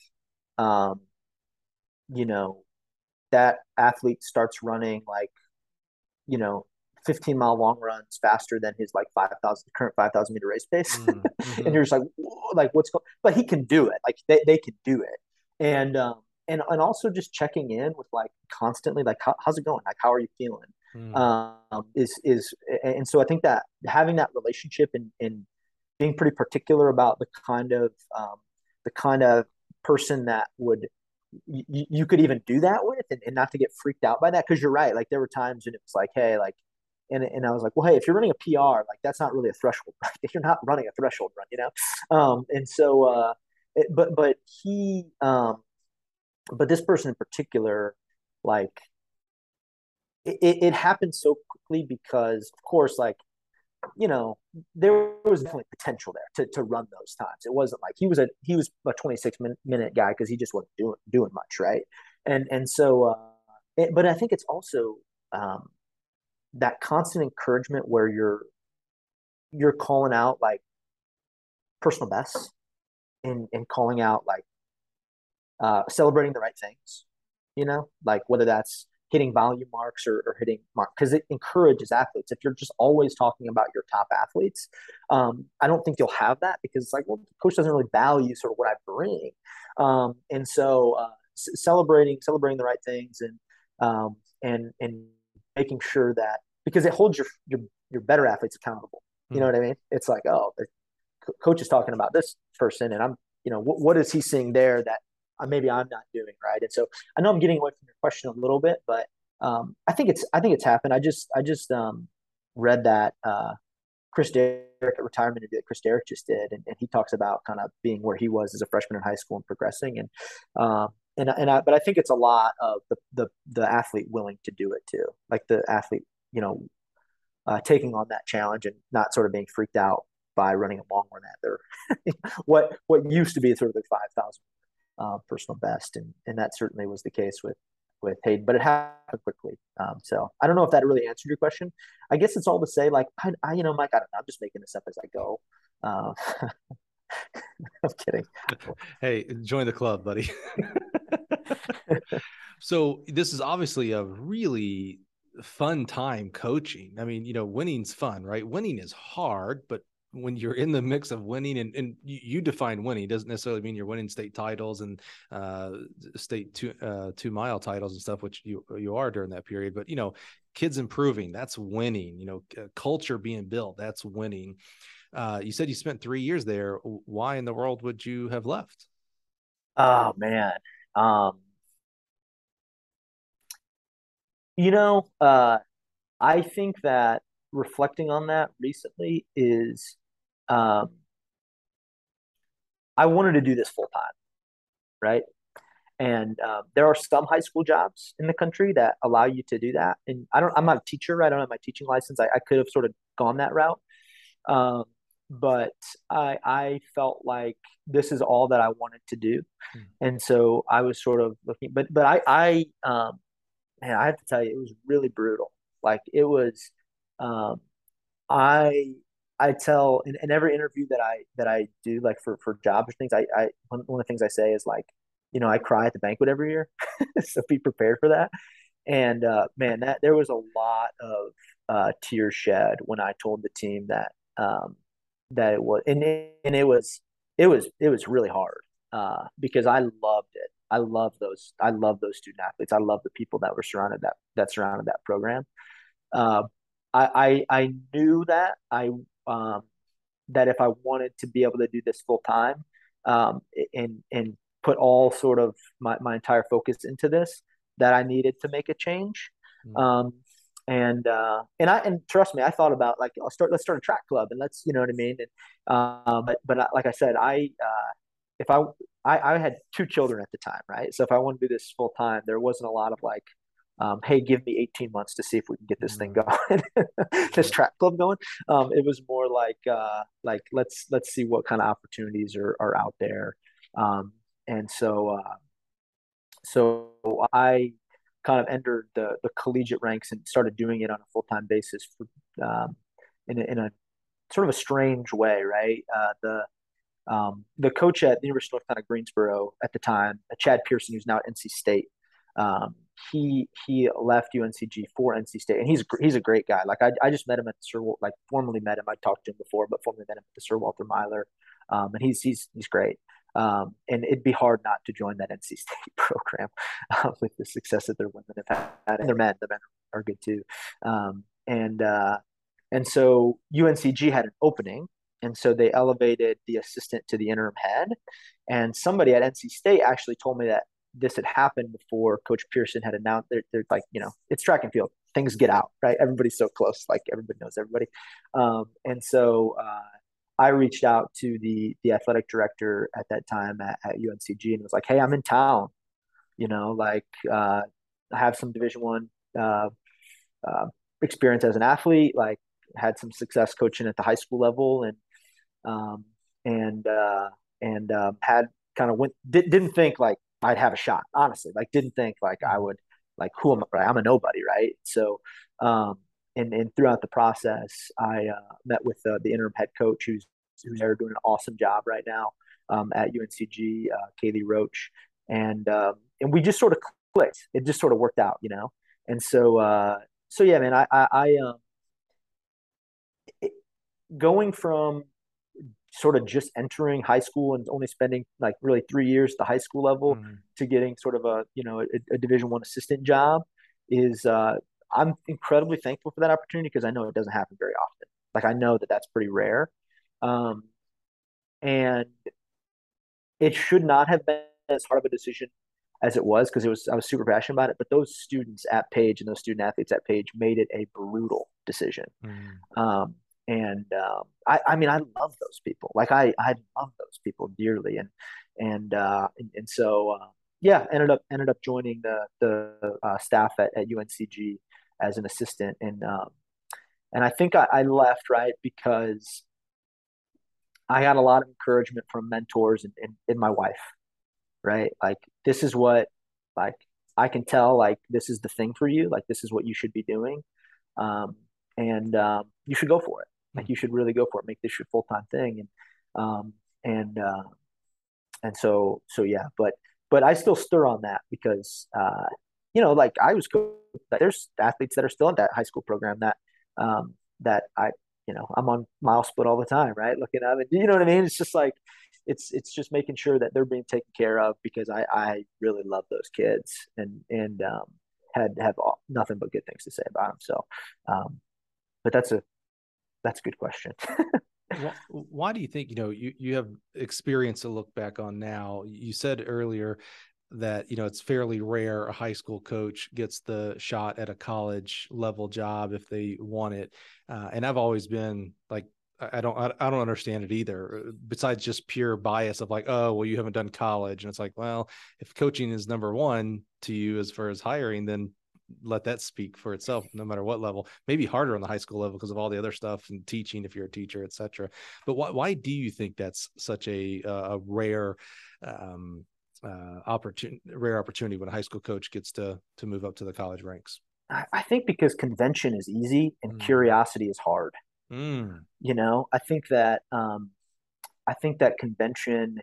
Speaker 3: um, you know, that athlete starts running like, you know, fifteen mile long runs faster than his like five thousand current five thousand meter race pace.
Speaker 2: mm,
Speaker 3: And
Speaker 2: mm-hmm,
Speaker 3: you're just like, whoa, like what's going, but he can do it. Like they, they can do it. And, um, and, and also just checking in with like constantly, like, how, how's it going? Like, how are you feeling?
Speaker 2: mm,
Speaker 3: Um, is, is, and so I think that having that relationship and, and being pretty particular about the kind of, um, the kind of person that would, you, you could even do that with and, and not to get freaked out by that. Cause you're right. Like there were times when it was like, hey, like, And, and I was like, well, hey, if you're running a P R, like that's not really a threshold, right? You're not running a threshold run, you know? Um, and so, uh, it, but, but he, um, but this person in particular, like it, it happened so quickly because of course, like, you know, there was definitely potential there to, to run those times. It wasn't like he was a, he was a twenty-six minute, minute guy because he just wasn't doing, doing much. Right. And, and so, uh, it, but I think it's also, um, that constant encouragement where you're you're calling out like personal bests and and calling out like uh, celebrating the right things, you know, like whether that's hitting volume marks or, or hitting mark because it encourages athletes. If you're just always talking about your top athletes, um, I don't think you'll have that because it's like, well, the coach doesn't really value sort of what I bring, um, and so uh, c- celebrating celebrating the right things and um, and and making sure that because it holds your your your better athletes accountable. You know
Speaker 2: Hmm.
Speaker 3: what I mean? It's like, oh, the co- coach is talking about this person, and I'm, you know, what, what is he seeing there that uh, maybe I'm not doing right? And so I know I'm getting away from your question a little bit, but um, I think it's I think it's happened. I just I just um, read that uh, Chris Derrick at retirement interview that Chris Derrick just did, and, and he talks about kind of being where he was as a freshman in high school and progressing, and um, and and I, but I think it's a lot of the the the athlete willing to do it too, like the athlete, you know, uh, taking on that challenge and not sort of being freaked out by running a long run at their what what used to be sort of their five thousand uh, personal best, and and that certainly was the case with with Hayden, but it happened quickly. Um, so I don't know if that really answered your question. I guess it's all to say, like, I, I you know, Mike, I don't know, I'm just making this up as I go. Uh, I'm kidding.
Speaker 2: Hey, join the club, buddy. So this is obviously a really fun time coaching. I mean, you know, winning's fun, right? Winning is hard, but when you're in the mix of winning and, and you, you define winning, it doesn't necessarily mean you're winning state titles and uh, state two, uh, two mile titles and stuff, which you, you are during that period. But, you know, kids improving, that's winning, you know, culture being built, that's winning. Uh, you said you spent three years there. Why in the world would you have left?
Speaker 3: Oh man. Um, you know, uh, I think that reflecting on that recently is um, I wanted to do this full time, right? And um, there are some high school jobs in the country that allow you to do that. And I don't, I'm not a teacher. I don't have my teaching license. I, I could have sort of gone that route. Um, but I, I felt like this is all that I wanted to do.
Speaker 2: Hmm.
Speaker 3: And so I was sort of looking, but, but I, I, um, man, I have to tell you, it was really brutal. Like it was, um, I I tell in, in every interview that I that I do, like for for jobs or things, I, I one, one of the things I say is like, you know, I cry at the banquet every year, so be prepared for that. And uh, man, that there was a lot of uh, tears shed when I told the team that um, that it was, and it, and it was it was it was really hard uh, because I loved it. I love those. I love those student athletes. I love the people that were surrounded that that surrounded that program. Uh, I, I I knew that I um, that if I wanted to be able to do this full time um, and and put all sort of my, my entire focus into this, that I needed to make a change.
Speaker 2: Hmm.
Speaker 3: Um, and uh, and I and trust me, I thought about like I'll start let's start a track club and let's you know what I mean. And uh, but but like I said, I uh, if I, I I had two children at the time, right? So if I wanted to do this full time, there wasn't a lot of like um, hey, give me eighteen months to see if we can get this thing
Speaker 2: Right.
Speaker 3: going, this track club going. Um, it was more like, uh, like let's let's see what kind of opportunities are, are out there. Um, and so, uh, so I kind of entered the the collegiate ranks and started doing it on a full time basis for, um, in a, in a sort of a strange way, right? Uh, the um, the coach at the University of North Carolina Greensboro at the time, uh, Chad Pearson, who's now at N C State, um, he he left U N C G for N C State, and he's he's a great guy. Like I, I just met him at Sir, like formally met him. I talked to him before, but formally met him at the Sir Walter Myler, um, and he's he's he's great. Um, and it'd be hard not to join that N C State program uh, with the success that their women have had, and their men, the men are good too. Um, and uh, and so U N C G had an opening, and so they elevated the assistant to the interim head. And somebody at N C State actually told me that this had happened before Coach Pearson had announced. They're, they're like, you know, it's track and field. Things get out, right? Everybody's so close, like everybody knows everybody. Um, and so uh, I reached out to the the athletic director at that time at, at U N C G and was like, "Hey, I'm in town. You know, like uh, I have some Division One uh, uh, experience as an athlete. Like, had some success coaching at the high school level, and um, and uh, and uh, had kind of went did, didn't think like I'd have a shot. Honestly, like didn't think like I would like who am I? I'm a nobody, right? So, um, and and throughout the process, I uh, met with uh, the interim head coach who's who's there doing an awesome job right now um, at U N C G, uh, Kaylee Roach, and um, and we just sort of clicked. It just sort of worked out, you know. And so, uh, so yeah, man, I I, I um, it, going from sort of just entering high school and only spending like really three years at the high school level mm-hmm. to getting sort of a, you know, a, a Division One assistant job is, uh, I'm incredibly thankful for that opportunity because I know it doesn't happen very often. Like I know that that's pretty rare. Um, and it should not have been as hard of a decision as it was because it was, I was super passionate about it, but those students at Page and those student athletes at Page made it a brutal decision. Mm-hmm. Um, And um, I, I mean, I love those people. Like I, I love those people dearly, and and uh, and, and so uh, yeah, ended up ended up joining the the uh, staff at, at U N C G as an assistant, and um, and I think I, I left right because I got a lot of encouragement from mentors and, and, and my wife, right? Like this is what like I can tell like this is the thing for you, like this is what you should be doing, um, and um, you should go for it. Like you should really go for it, make this your full-time thing. And, um, and, uh, and so, so yeah, but, but I still stir on that because, uh, you know, like I was, there's athletes that are still in that high school program that, um, that I, you know, I'm on mile split all the time, right? Looking at it, you know what I mean? It's just like, it's, it's just making sure that they're being taken care of because I, I really love those kids and, and, um, had, have all, nothing but good things to say about them. So, um, but that's a, That's a good question.
Speaker 2: why, why do you think, you know, you, you have experience to look back on now? You said earlier that, you know, it's fairly rare a high school coach gets the shot at a college level job if they want it. Uh, and I've always been like, I don't, I don't understand it either. Besides just pure bias of like, oh, well, you haven't done college. And it's like, well, if coaching is number one to you as far as hiring, then let that speak for itself, no matter what level. Maybe harder on the high school level because of all the other stuff and teaching if you're a teacher, et cetera. But why, why do you think that's such a, a rare um, uh, opportunity, rare opportunity when a high school coach gets to, to move up to the college ranks?
Speaker 3: I think because convention is easy and mm. curiosity is hard. Mm. You know, I think that, um, I think that convention,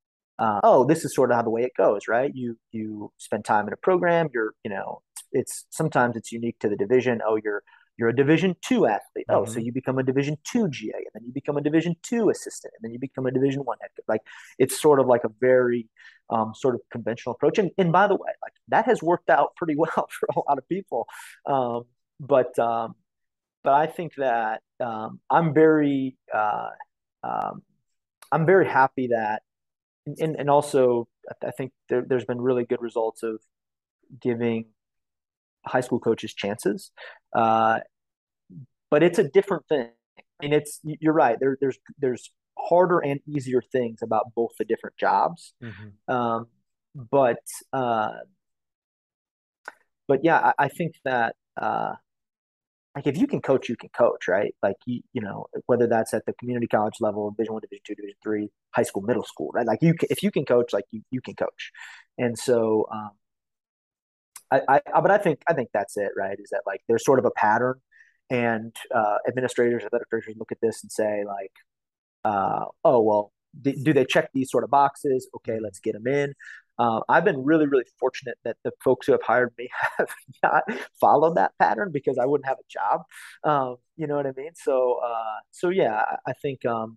Speaker 3: uh, oh, this is sort of how the way it goes, right? You, you spend time in a program, you're, you know, it's sometimes it's unique to the division. Oh, you're you're a Division two athlete. Oh, mm-hmm. So you become a Division two G A, and then you become a Division two assistant, and then you become a Division one head coach. Like it's sort of like a very um, sort of conventional approach. And and by the way, like that has worked out pretty well for a lot of people. Um, but um, but I think that um, I'm very uh, um, I'm very happy that, and and also I think there, there's been really good results of giving high school coaches chances, uh, but it's a different thing. And it's you're right. There, there's there's harder and easier things about both the different jobs. Mm-hmm. Um, but uh, but yeah, I, I think that uh, like if you can coach, you can coach, right? Like you you know whether that's at the community college level, Division One, Division Two, Division Three, high school, middle school, right? Like you can, if you can coach, like you you can coach, and so. Um, I, I, but I think I think that's it, right? Is that like there's sort of a pattern, and uh, administrators, athletic directors look at this and say like, uh, oh well, do, do they check these sort of boxes? Okay, let's get them in. Uh, I've been really really fortunate that the folks who have hired me have not followed that pattern because I wouldn't have a job. Um, you know what I mean? So uh, so yeah, I, I think um,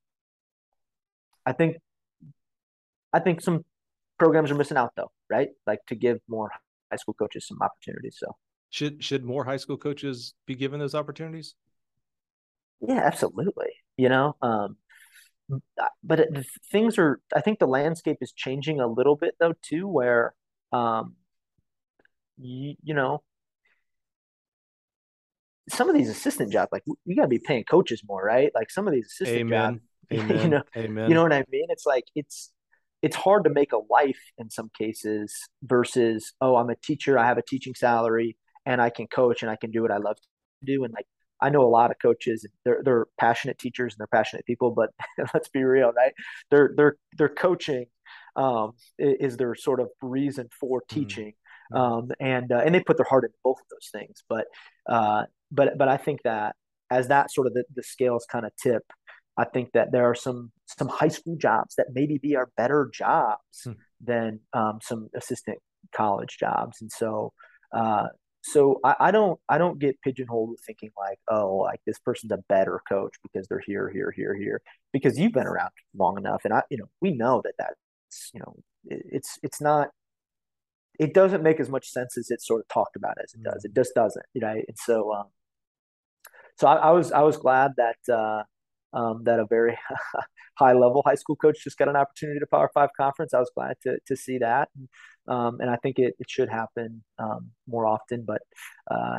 Speaker 3: I think I think some programs are missing out though, right? Like to give more high school coaches some opportunities. So
Speaker 2: should should more high school coaches be given those opportunities?
Speaker 3: Yeah, absolutely. You know, um, but it, things are. I think the landscape is changing a little bit though too, where um, you, you know, some of these assistant jobs, like you got to be paying coaches more, right? Like some of these assistant jobs,
Speaker 2: Amen.
Speaker 3: you
Speaker 2: Amen.
Speaker 3: know, you
Speaker 2: Amen.
Speaker 3: know what I mean? It's like it's it's hard to make a life in some cases versus, oh, I'm a teacher, I have a teaching salary, and I can coach and I can do what I love to do. And like I know a lot of coaches, they're they're passionate teachers and they're passionate people, but let's be real, right? They're they're they're coaching um, is their sort of reason for teaching.
Speaker 2: Mm-hmm.
Speaker 3: Um, and uh, and they put their heart into both of those things, but uh, but but I think that as that sort of the, the scales kind of tip, I think that there are some some high school jobs that maybe be are better jobs
Speaker 2: Hmm.
Speaker 3: than um, some assistant college jobs, and so uh, so I, I don't I don't get pigeonholed with thinking like, oh, like this person's a better coach because they're here here here here, because you've been around long enough, and I you know we know that that's you know it, it's it's not, it doesn't make as much sense as it's sort of talked about as it does. It just doesn't, you know. And so, um, so I, I was I was glad that uh, um, that a very high level high school coach just got an opportunity to Power Five conference. I was glad to to see that, um, and I think it it should happen um, more often. But uh,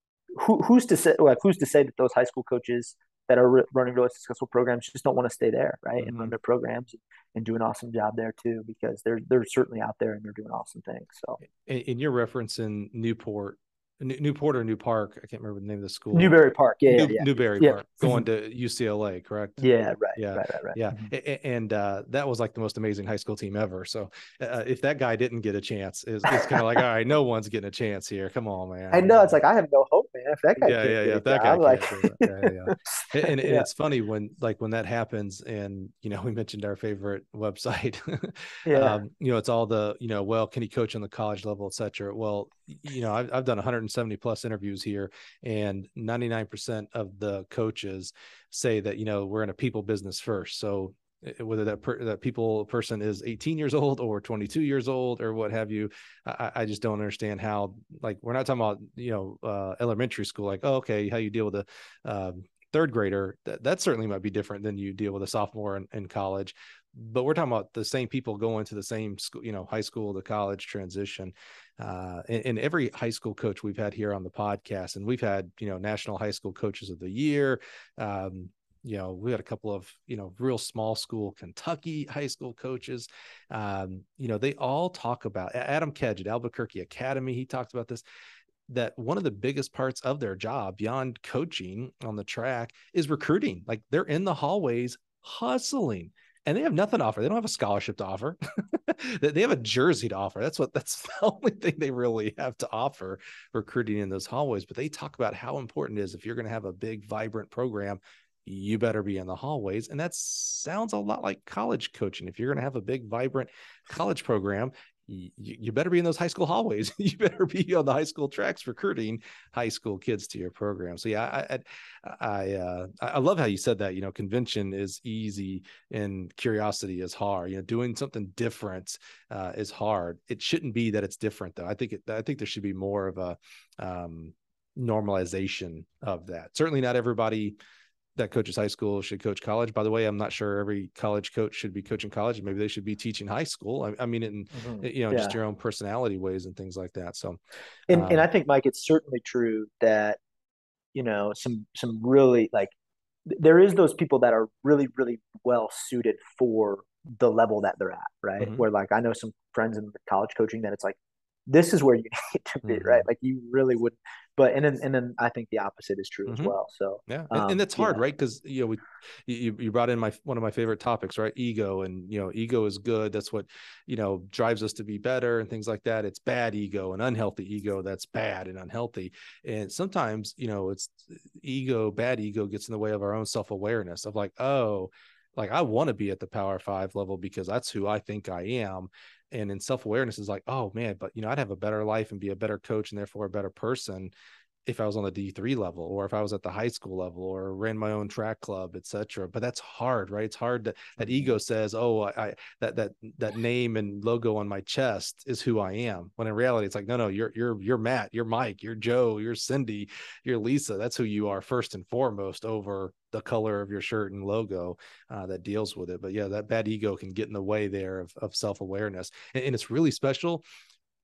Speaker 3: who who's to say like who's to say that those high school coaches that are re- running really successful programs just don't want to stay there, right, and
Speaker 2: Mm-hmm.
Speaker 3: run their programs and do an awesome job there too, because they're they're certainly out there and they're doing awesome things. So,
Speaker 2: in your reference in Newport, Newport or New Park, I can't remember the name of the school.
Speaker 3: Newberry Park, yeah,
Speaker 2: New,
Speaker 3: yeah, yeah.
Speaker 2: Newberry
Speaker 3: yeah.
Speaker 2: Park, going to U C L A, correct?
Speaker 3: Yeah, right,
Speaker 2: Yeah,
Speaker 3: right, right, right.
Speaker 2: yeah,
Speaker 3: mm-hmm.
Speaker 2: and uh, that was like the most amazing high school team ever. So uh, if that guy didn't get a chance, it's, it's kind of like, all right, no one's getting a chance here. Come on, man.
Speaker 3: I know, it's like I have no hope, man. If that guy
Speaker 2: Yeah,
Speaker 3: can't
Speaker 2: yeah,
Speaker 3: get
Speaker 2: yeah.
Speaker 3: a
Speaker 2: If that
Speaker 3: job,
Speaker 2: guy
Speaker 3: like,
Speaker 2: can't do it, yeah, yeah. And, and, and
Speaker 3: yeah.
Speaker 2: it's funny when like when that happens, and you know, we mentioned our favorite website.
Speaker 3: yeah,
Speaker 2: um, you know, it's all the you know, well, can he coach on the college level, et cetera. Well, you know, I've I've done one hundred seventy plus interviews here, and ninety-nine percent of the coaches say that you know we're in a people business first. So whether that per, that people person is eighteen years old or twenty-two years old or what have you, I, I just don't understand how, like, we're not talking about, you know, uh, elementary school, like, oh, okay, how you deal with a um, third grader. That, that certainly might be different than you deal with a sophomore in, in college, but we're talking about the same people going to the same school, you know, high school to college transition. Uh, and, and every high school coach we've had here on the podcast, and we've had, you know, national high school coaches of the year, um, you know, we had a couple of, you know, real small school Kentucky high school coaches. Um, you know, they all talk about Adam Kedge at Albuquerque Academy. He talked about this, that one of the biggest parts of their job beyond coaching on the track is recruiting. Like they're in the hallways hustling, and they have nothing to offer. They don't have a scholarship to offer. They have a jersey to offer. That's what, that's the only thing they really have to offer, recruiting in those hallways. But they talk about how important it is, if you're going to have a big, vibrant program, you better be in the hallways. And that sounds a lot like college coaching. If you're going to have a big, vibrant college program, you, you better be in those high school hallways. You better be on the high school tracks recruiting high school kids to your program. So yeah, I I I, uh, I love how you said that. You know, convention is easy and curiosity is hard. You know, doing something different uh, is hard. It shouldn't be that it's different though. I think it, I think there should be more of a um, normalization of that. Certainly not everybody that coaches high school should coach college. By the way, I'm not sure every college coach should be coaching college. Maybe they should be teaching high school. I, I mean, in, mm-hmm. you know, yeah. just your own personality ways and things like that. So,
Speaker 3: and,
Speaker 2: um,
Speaker 3: and I think, Mike, it's certainly true that, you know, some, some really like, there is those people that are really, really well suited for the level that they're at, right? Mm-hmm. Where like, I know some friends in the college coaching that it's like, this is where you need to be, mm-hmm. right? Like you really would, but, and then, and then I think the opposite is true mm-hmm. as well. So,
Speaker 2: yeah. And, um, and that's hard,
Speaker 3: yeah.
Speaker 2: right? Cause you know, we, you, you brought in my, one of my favorite topics, right? Ego. And, you know, ego is good. That's what, you know, drives us to be better and things like that. It's bad ego and unhealthy ego. That's bad and unhealthy. And sometimes, you know, it's ego, bad ego gets in the way of our own self-awareness of like, oh, like I want to be at the Power Five level because that's who I think I am. And in self-awareness is like, oh man, but you know, I'd have a better life and be a better coach and therefore a better person if I was on the D three level, or if I was at the high school level, or ran my own track club, et cetera. But that's hard, right? It's hard to, that mm-hmm. ego says, oh, I, I, that, that, that name and logo on my chest is who I am. When in reality, it's like, no, no, you're, you're, you're Matt, you're Mike, you're Joe, you're Cindy, you're Lisa. That's who you are first and foremost, over the color of your shirt and logo uh, that deals with it. But yeah, that bad ego can get in the way there of, of self-awareness. And, and it's really special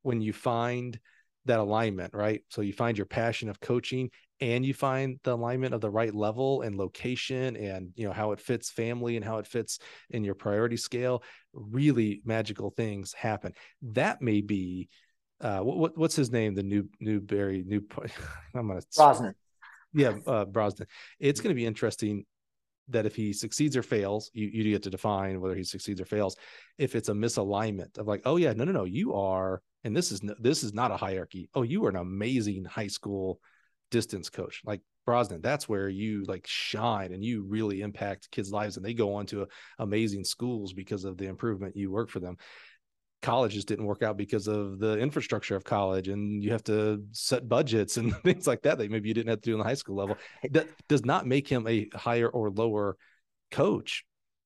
Speaker 2: when you find that alignment, right? So you find your passion of coaching and you find the alignment of the right level and location and, you know, how it fits family and how it fits in your priority scale, really magical things happen. That may be, uh, what, what's his name? The new, Newberry, new, I'm going to
Speaker 3: Brosnan.
Speaker 2: Yeah. Uh, Brosnan. It's going to be interesting that if he succeeds or fails, you, you get to define whether he succeeds or fails. If it's a misalignment of like, oh yeah, no, no, no, you are, and this is, this is not a hierarchy. Oh, you are an amazing high school distance coach. Like Brosnan, that's where you like shine and you really impact kids' lives and they go on to uh, amazing schools because of the improvement you work for them. College just didn't work out because of the infrastructure of college and you have to set budgets and things like that that maybe you didn't have to do on the high school level. That does not make him a higher or lower coach.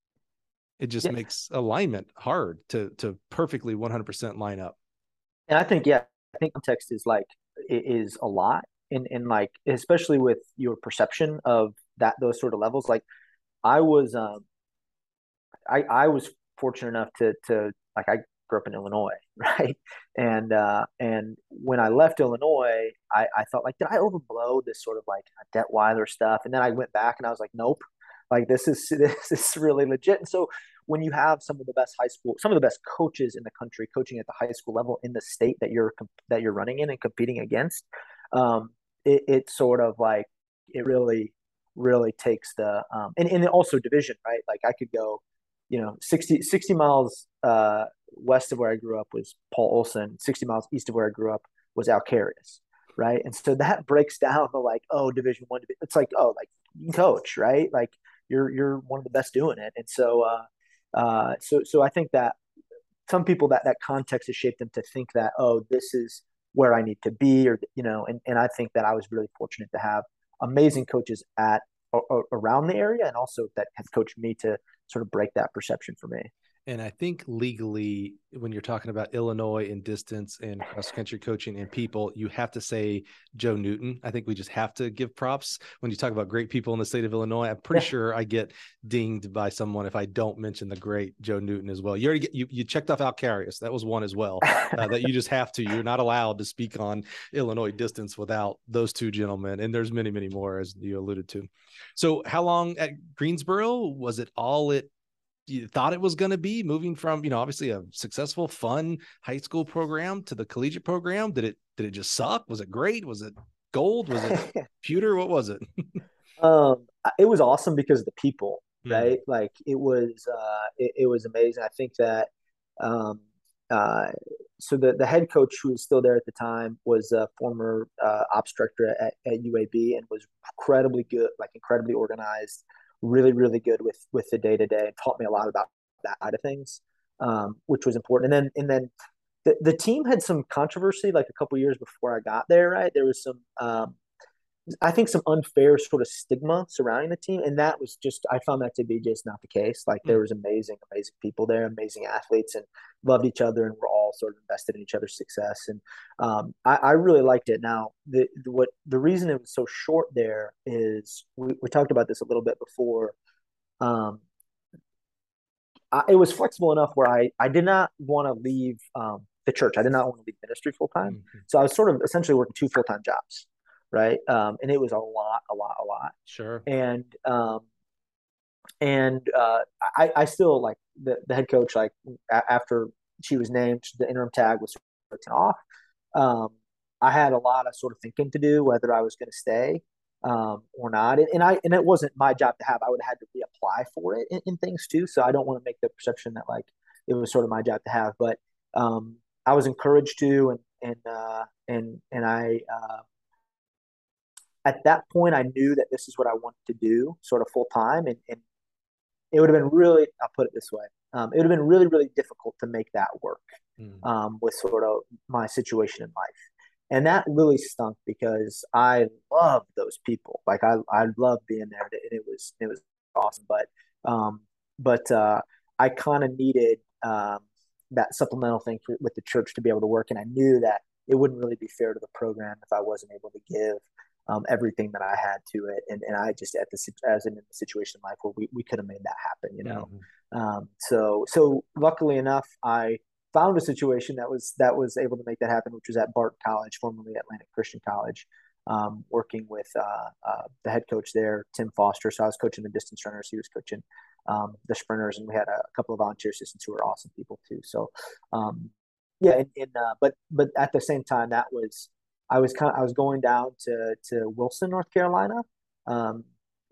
Speaker 2: It just yeah. makes alignment hard to to perfectly one hundred percent line up.
Speaker 3: And I think, yeah, I think context is like, is a lot. And, and like, especially with your perception of that, those sort of levels. Like I was, um, I, I was fortunate enough to, to like, I grew up in Illinois, right? And, uh, and when I left Illinois, I, I thought like, did I overblow this sort of like Detweiler stuff? And then I went back and I was like, nope, like this is, this is really legit. And so when you have some of the best high school, some of the best coaches in the country coaching at the high school level in the state that you're, that you're running in and competing against, um, it, it's sort of like, it really, really takes the, um, and, and also division, right? Like I could go, you know, sixty, sixty miles, uh, west of where I grew up was Paul Olson. sixty miles east of where I grew up was Alcarius, right? And so that breaks down the like, oh, Division One. It's like, oh, like you can coach, right? Like you're you're one of the best doing it. And so, uh, uh, so so I think that some people that that context has shaped them to think that, oh, this is where I need to be, or you know, and and I think that I was really fortunate to have amazing coaches at or, around the area, and also that have coached me to sort of break that perception for me.
Speaker 2: And I think legally, when you're talking about Illinois and distance and cross country coaching and people, you have to say Joe Newton. I think we just have to give props when you talk about great people in the state of Illinois. I'm pretty yeah. sure I get dinged by someone if I don't mention the great Joe Newton as well. You already get, you, you checked off Alcarius. That was one as well, uh, that you just have to. You're not allowed to speak on Illinois distance without those two gentlemen. And there's many, many more, as you alluded to. So how long at Greensboro? Was it all it you thought it was going to be, moving from, you know, obviously a successful, fun high school program to the collegiate program? Did it, did it just suck? Was it great? Was it gold? Was it pewter? What was it?
Speaker 3: um, it was awesome because of the people, right? Mm. Like it was, uh, it, it was amazing. I think that, um, uh, so the, the head coach who was still there at the time was a former, uh, ops director at, at U A B and was incredibly good, like incredibly organized, really, really good with, with the day to day, and taught me a lot about that side of things, um, which was important. And then, and then the, the team had some controversy, like a couple years before I got there, right? There was some, um, I think some unfair sort of stigma surrounding the team. And that was just, I found that to be just not the case. Like there was amazing, amazing people there, amazing athletes, and loved each other, and were all sort of invested in each other's success. And um, I, I really liked it. Now, the, the, what the reason it was so short there is we, we talked about this a little bit before. Um, I, it was flexible enough where I, I did not want to leave um, the church. I did not want to leave ministry full time. Mm-hmm. So I was sort of essentially working two full-time jobs. Right. Um, and it was a lot, a lot, a lot.
Speaker 2: Sure.
Speaker 3: And, um, and, uh, I, I still like the, the head coach, like a- after she was named, the interim tag was taken off. Um, I had a lot of sort of thinking to do whether I was going to stay, um, or not. And, and I, and it wasn't my job to have. I would have had to reapply for it in, in things too. So I don't want to make the perception that like it was sort of my job to have, but, um, I was encouraged to, and, and, uh, and, and I, uh, at that point, I knew that this is what I wanted to do sort of full time. And, and it would have been really, I'll put it this way. Um, it would have been really, really difficult to make that work mm. um, with sort of my situation in life. And that really stunk because I love those people. Like I, I love being there, and it was, it was awesome. But, um, but uh, I kind of needed um, that supplemental thing for, with the church to be able to work. And I knew that it wouldn't really be fair to the program if I wasn't able to give Um, everything that I had to it. And, and I just, at the, as in the situation in life where we, we could have made that happen, you know? Mm-hmm. Um, so, so luckily enough, I, found a situation that was that was able to make that happen, which was at Barton College, formerly Atlantic Christian College, um, working with uh, uh, the head coach there, Tim Foster. So I was coaching the distance runners, he was coaching um, the sprinters, and we had a, a couple of volunteer assistants who were awesome people too. So um, yeah, and, and uh, but but at the same time, that was I was kind of, I was going down to to Wilson, North Carolina. Um,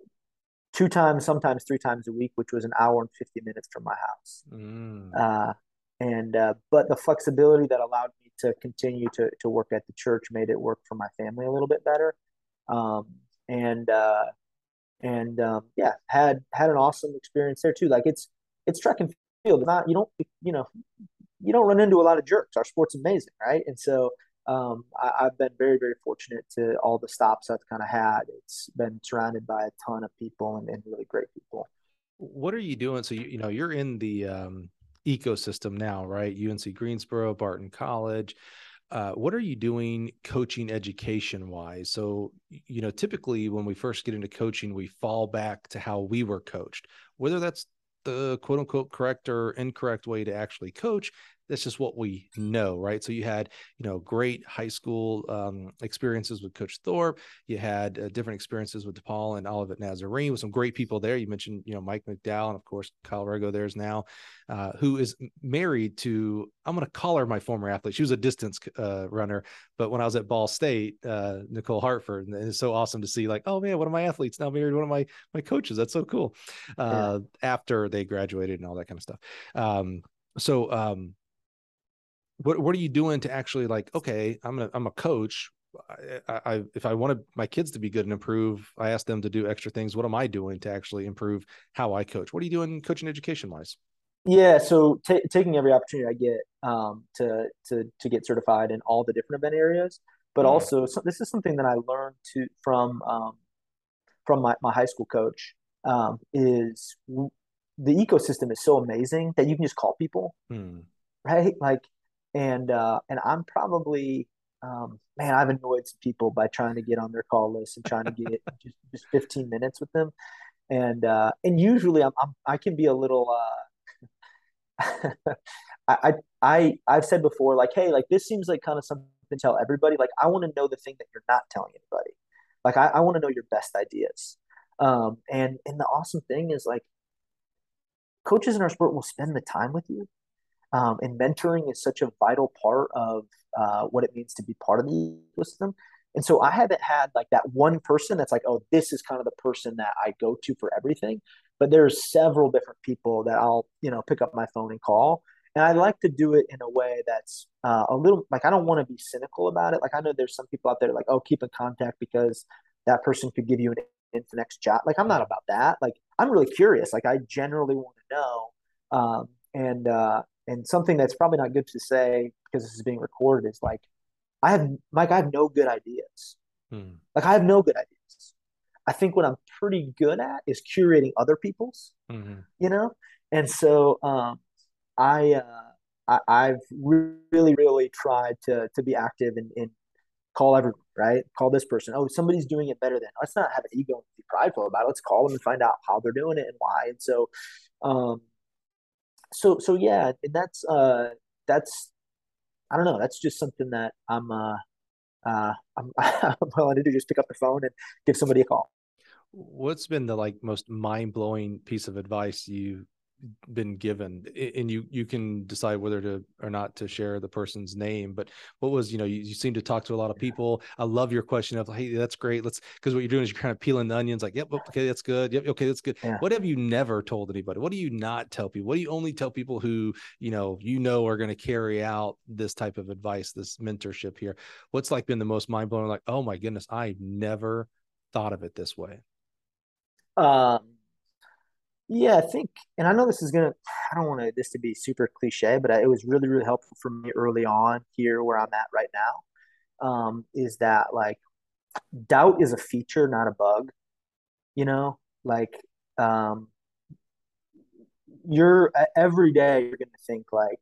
Speaker 3: two times, sometimes three times a week, which was an hour and fifty minutes from my house.
Speaker 2: Mm.
Speaker 3: Uh, and uh, but the flexibility that allowed me to continue to to work at the church made it work for my family a little bit better. Um, and uh, and um, yeah, had had an awesome experience there too. Like it's it's track and field. It's not you don't you know you don't run into a lot of jerks. Our sport's amazing, right? And so um, I, I've been very, very fortunate to all the stops I've kind of had. It's been surrounded by a ton of people and, and really great people.
Speaker 2: What are you doing? So, you, you know, you're in the um, ecosystem now, right? U N C Greensboro, Barton College. Uh, what are you doing coaching education wise? So, you know, typically when we first get into coaching, we fall back to how we were coached, whether that's the quote unquote correct or incorrect way to actually coach. That's just what we know, right? So you had, you know, great high school um, experiences with Coach Thorpe. You had uh, different experiences with DePaul and Olivet Nazarene with some great people there. You mentioned, you know, Mike McDowell, and of course, Kyle Rego there's now, uh, who is married to, I'm going to call her my former athlete. She was a distance uh, runner, but when I was at Ball State, uh, Nicole Hartford, and it's so awesome to see like, oh man, one of my athletes now married one of my, my coaches. That's so cool. Uh, yeah. After they graduated and all that kind of stuff. Um, so, um, What what are you doing to actually like, okay, I'm a, I'm a coach. I, I, if I want my kids to be good and improve, I ask them to do extra things. What am I doing to actually improve how I coach? What are you doing coaching education wise?
Speaker 3: Yeah. So t- taking every opportunity I get um, to, to, to get certified in all the different event areas, but
Speaker 2: Hmm.
Speaker 3: also so this is something that I learned to from, um, from my, my high school coach um, is w- the ecosystem is so amazing that you can just call people.
Speaker 2: Hmm.
Speaker 3: Right? Like, and uh, and I'm probably, um, man, I've annoyed some people by trying to get on their call list and trying to get just, just fifteen minutes with them, and uh, and usually I'm, I'm I can be a little. Uh, I, I I I've said before, like, hey, like this seems like kind of something to tell everybody. Like, I want to know the thing that you're not telling anybody. Like, I, I want to know your best ideas. Um, and and the awesome thing is like, coaches in our sport will spend the time with you. Um, and mentoring is such a vital part of uh, what it means to be part of the ecosystem. And so I haven't had like that one person that's like, oh, this is kind of the person that I go to for everything. But there's several different people that I'll, you know, pick up my phone and call. And I like to do it in a way that's uh, a little like I don't want to be cynical about it. Like I know there's some people out there like, oh, keep in contact because that person could give you an into next job. Like I'm not about that. Like I'm really curious. Like I generally want to know. Um, and uh, and something that's probably not good to say because this is being recorded is like, I have, Mike, I have no good ideas. Hmm. Like, I have no good ideas. I think what I'm pretty good at is curating other people's, mm-hmm. you know? And so um, I, uh, I, I've really, really tried to, to be active and, and call everyone, right? Call this person. Oh, somebody's doing it better than, let's not have an ego and be prideful about it. Let's call them and find out how they're doing it and why. And so, um, so so yeah, and that's uh that's I don't know, that's just something that I'm uh uh I'm, I'm willing to do, just pick up the phone and give somebody a call.
Speaker 2: What's been the like most mind-blowing piece of advice you been given, and you you can decide whether to or not to share the person's name, but what was, you know, you, you seem to talk to a lot of people. I love your question of, hey, that's great, let's, because what you're doing is you're kind of peeling the onions, like, yep, okay, that's good, yep, okay, that's good. Yeah. What have you never told anybody? What do you not tell people? What do you only tell people who, you know, you know are going to carry out this type of advice, this mentorship here? What's like been the most mind-blowing, like, oh my goodness, I never thought of it this way?
Speaker 3: um Yeah, I think, and I know this is gonna, I don't want this to be super cliche, but it was really, really helpful for me early on here where I'm at right now. Um, is that like doubt is a feature, not a bug, you know? Like, um, you're every day you're gonna think like,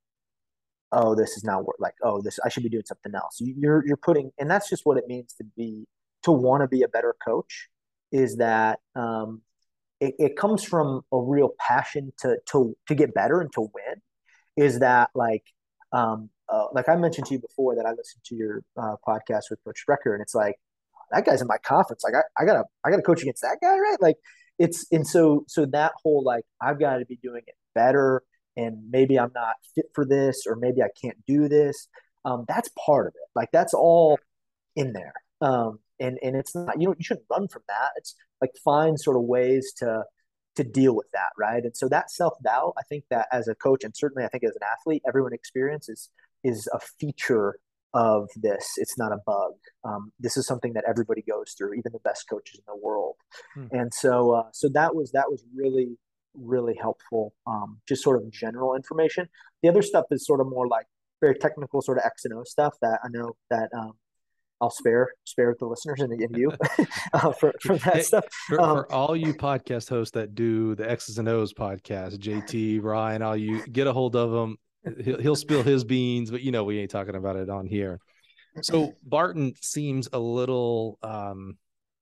Speaker 3: oh, this is not work. Like, oh, this I should be doing something else. You, you're you're putting, and that's just what it means to be to want to be a better coach. Is that um, it, it comes from a real passion to to to get better and to win. is that like, um, uh, like I mentioned to you before that I listened to your uh, podcast with Coach Sprecher, and it's like that guy's in my conference. Like I, I gotta I gotta coach against that guy, right? Like it's and so so that whole like I've got to be doing it better, and maybe I'm not fit for this, or maybe I can't do this. Um, that's part of it. Like that's all in there. Um, and and it's not you know you shouldn't run from that. It's like find sort of ways to to deal with that, right? And so that self doubt, I think that as a coach, and certainly I think as an athlete, everyone experiences is a feature of this. It's not a bug. Um, this is something that everybody goes through, even the best coaches in the world. Hmm. And so, uh, so that was that was really really helpful. Um, just sort of general information. The other stuff is sort of more like very technical, sort of X and O stuff that I know that um, I'll spare spare the listeners and, and you uh, for, for that
Speaker 2: hey,
Speaker 3: stuff.
Speaker 2: For,
Speaker 3: um,
Speaker 2: for all you podcast hosts that do the X's and O's podcast, J T, Ryan, all you get a hold of him. He'll, he'll spill his beans, but you know we ain't talking about it on here. So Barton seems a little, um,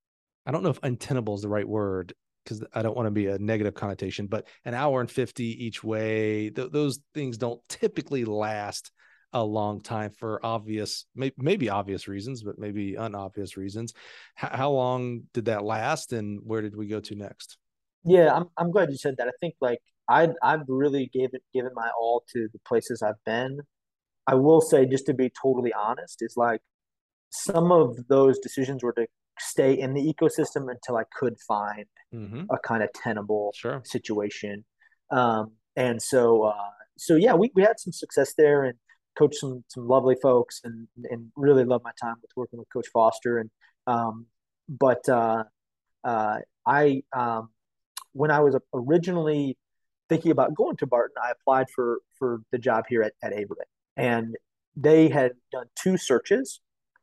Speaker 2: I don't know if untenable is the right word, because I don't want to be a negative connotation, but an hour and fifty each way, th- those things don't typically last a long time for obvious, may- maybe obvious reasons, but maybe unobvious reasons. H- how long did that last, and where did we go to next?
Speaker 3: Yeah, I'm I'm glad you said that. I think like I I've really gave it given my all to the places I've been. I will say, just to be totally honest, is like some of those decisions were to stay in the ecosystem until I could find mm-hmm. a kind of tenable
Speaker 2: sure.
Speaker 3: situation. Um, and so, uh, so yeah, we, we had some success there and coached some some lovely folks, and and really loved my time with working with Coach Foster. And um, but uh, uh, I um, when I was originally thinking about going to Barton, I applied for for the job here at, at Averett, and they had done two searches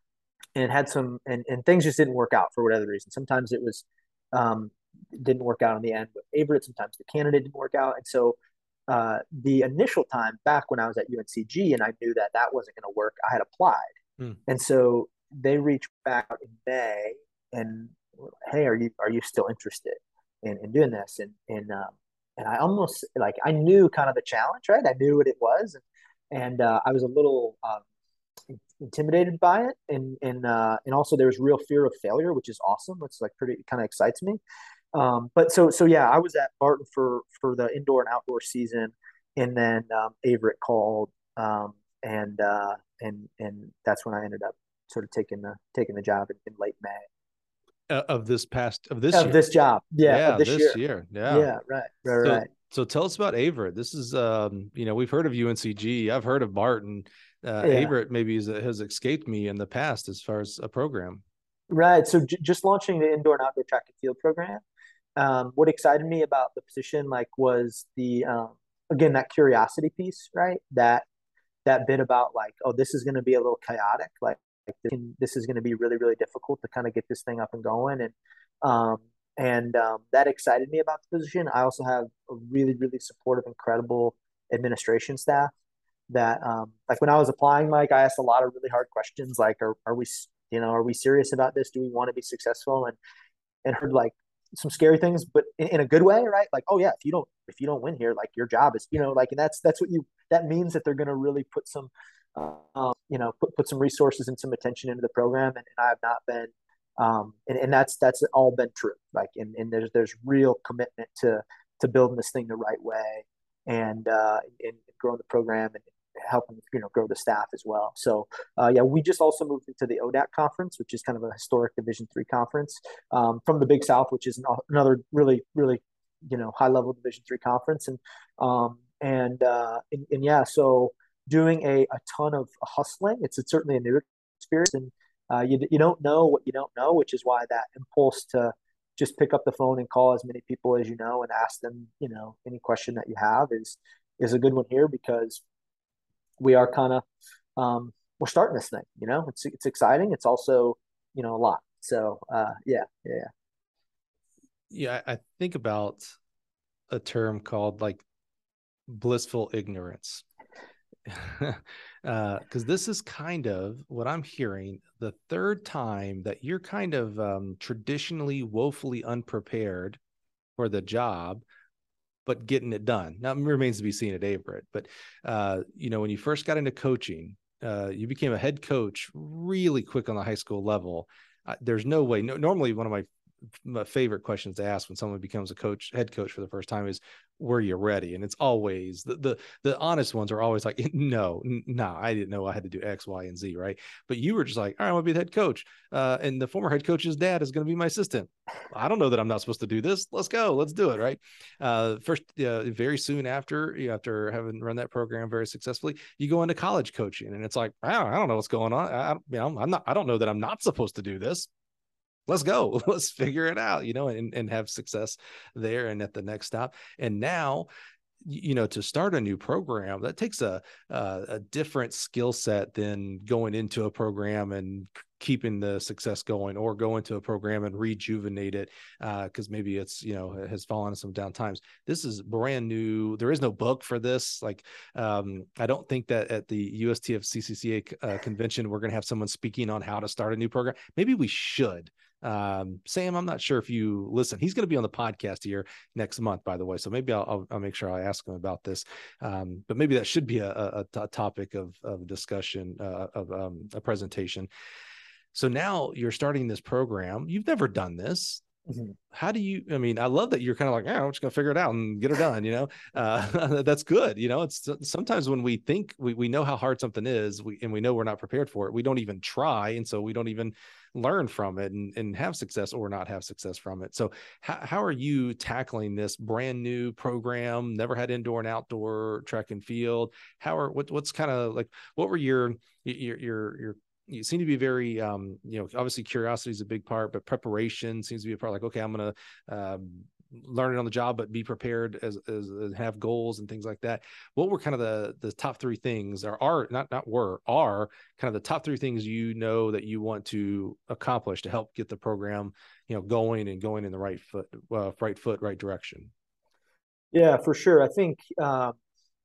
Speaker 3: and had some and, and things just didn't work out for whatever reason. Sometimes it was um, didn't work out in the end with Averett. Sometimes the candidate didn't work out, and so uh, the initial time back when I was at U N C G and I knew that that wasn't going to work, I had applied, hmm. and so they reached back out in May and hey, are you are you still interested in, in doing this? And and um, and I almost like I knew kind of the challenge, right? I knew what it was, and, and uh, I was a little um, intimidated by it, and and uh, and also there was real fear of failure, which is awesome. It's like pretty kind of excites me. Um, but so so yeah, I was at Barton for for the indoor and outdoor season, and then um, Averett called, um, and uh, and and that's when I ended up sort of taking the taking the job in, in late May.
Speaker 2: Uh, of this past of this
Speaker 3: of
Speaker 2: year.
Speaker 3: this job, yeah,
Speaker 2: yeah
Speaker 3: of this,
Speaker 2: this
Speaker 3: year.
Speaker 2: year, yeah,
Speaker 3: yeah, right, right,
Speaker 2: so,
Speaker 3: right.
Speaker 2: So tell us about Averett. This is, um, you know, we've heard of U N C G. I've heard of Barton. Uh, yeah. Averett maybe is, has escaped me in the past as far as a program.
Speaker 3: Right. So j- just launching the indoor and outdoor track and field program. Um, what excited me about the position, like, was the um, again that curiosity piece, right? That that bit about like, oh, this is going to be a little chaotic, like, like this, can, this is going to be really, really difficult to kind of get this thing up and going, and um, and um, that excited me about the position. I also have a really, really supportive, incredible administration staff. That um, like when I was applying, Mike, I asked a lot of really hard questions, like, are are we, you know, are we serious about this? Do we want to be successful? And and heard like some scary things, but in, in a good way, right? Like, oh yeah, if you don't if you don't win here, like your job is, you know, like, and that's that's what you that means that they're going to really put some, uh, you know, put put some resources and some attention into the program. And, and I have not been, um, and and that's that's all been true. Like, and, and there's there's real commitment to to building this thing the right way, and uh, and growing the program and helping, you know, grow the staff as well. So uh, yeah, we just also moved into the O D A C conference, which is kind of a historic Division three conference, um, from the Big South, which is another really, really, you know, high level Division three conference. And um, and, uh, and and yeah, so doing a, a ton of hustling. It's, it's certainly a new experience, and uh, you you don't know what you don't know, which is why that impulse to just pick up the phone and call as many people as you know and ask them, you know, any question that you have is is a good one here, because we are kind of um, we're starting this thing. You know, it's it's exciting. It's also, you know, a lot. So uh, yeah, yeah,
Speaker 2: yeah. I think about a term called like blissful ignorance, because uh, this is kind of what I'm hearing. The third time that you're kind of um, traditionally woefully unprepared for the job. but getting it done. Now, it remains to be seen at Averett. But, uh, you know, when you first got into coaching, uh, you became a head coach really quick on the high school level. Uh, there's no way. No, normally, one of my my favorite questions to ask when someone becomes a coach, head coach for the first time is, were you ready? And it's always the, the, the honest ones are always like, no, no, nah, I didn't know I had to do X, Y, and Z. Right. But you were just like, all right, I'm gonna be the head coach. Uh, and the former head coach's dad is going to be my assistant. I don't know that I'm not supposed to do this. Let's go. Let's do it. Right. Uh, first, uh, very soon after, you know, after having run that program very successfully, you go into college coaching and it's like, I don't, I don't know what's going on. I, you know, I'm not, I don't know that I'm not supposed to do this. Let's go. Let's figure it out, you know, and, and have success there and at the next stop. And now, you know, to start a new program, that takes a, a, a different skill set than going into a program and keeping the success going, or go into a program and rejuvenate it because uh, maybe it's, you know, it has fallen on some down times. This is brand new. There is no book for this. Like, um, I don't think that at the U S T F C C C A uh, convention, we're going to have someone speaking on how to start a new program. Maybe we should. Um, Sam, I'm not sure if you listen. He's going to be on the podcast here next month, by the way. So maybe I'll, I'll, I'll make sure I ask him about this. Um, but maybe that should be a, a, a topic of, of discussion, uh, of um, a presentation. So now you're starting this program. You've never done this. Mm-hmm. How do you, I mean, I love that you're kind of like, yeah, I'm just gonna figure it out and get it done, you know, uh, that's good. You know, it's sometimes when we think we, we know how hard something is, we, and we know we're not prepared for it, we don't even try. And so we don't even learn from it and, and have success or not have success from it. So how, how are you tackling this brand new program, never had indoor and outdoor track and field? How are, what, what's kind of like, what were your, your, your, your, you seem to be very, um, you know, obviously curiosity is a big part, but preparation seems to be a part. Like, okay, I'm going to um, learn it on the job, but be prepared as, as, as have goals and things like that. What were kind of the the top three things, or are not not were are kind of the top three things you know that you want to accomplish to help get the program, you know, going and going in the right foot, uh, right foot, right direction?
Speaker 3: Yeah, for sure. I think. Um...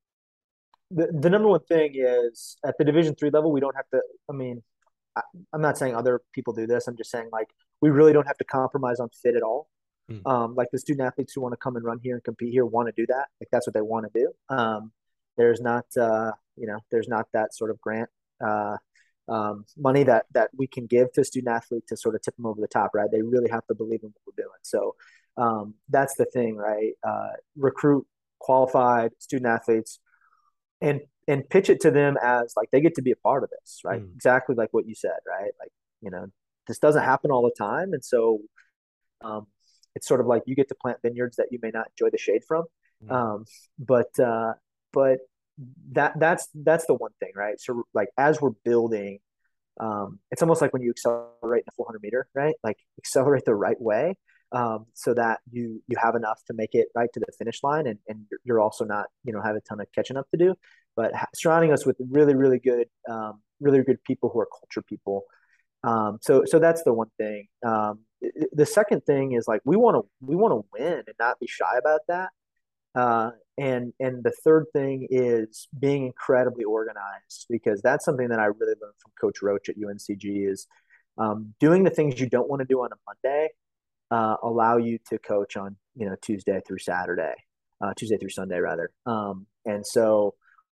Speaker 3: The, the number one thing is at the Division three level, we don't have to, I mean, I, I'm not saying other people do this. I'm just saying, like, we really don't have to compromise on fit at all. Mm. Um, like the student athletes who want to come and run here and compete here want to do that. Like, that's what they want to do. Um, there's not, uh, you know, there's not that sort of grant uh, um, money that, that we can give to a student athlete to sort of tip them over the top, right? They really have to believe in what we're doing. So um, that's the thing, right? Uh, recruit qualified student athletes and and pitch it to them as like they get to be a part of this, right? Mm. Exactly like what you said, right? Like, you know, this doesn't happen all the time. And so um, it's sort of like you get to plant vineyards that you may not enjoy the shade from. Mm. Um, but uh, but that that's that's the one thing, right? So like as we're building, um, it's almost like when you accelerate in a four hundred meter, right? Like accelerate the right way. Um, so that you you have enough to make it right to the finish line, and, and you're also not, you know, have a ton of catching up to do, but surrounding us with really, really good, um, really good people who are culture people. Um, so so that's the one thing. Um, the second thing is like we want to we want to win and not be shy about that. Uh, and and the third thing is being incredibly organized, because that's something that I really learned from Coach Roach at U N C G is um, doing the things you don't want to do on a Monday. Uh, allow you to coach on, you know, Tuesday through Saturday, uh, Tuesday through Sunday rather. Um, and so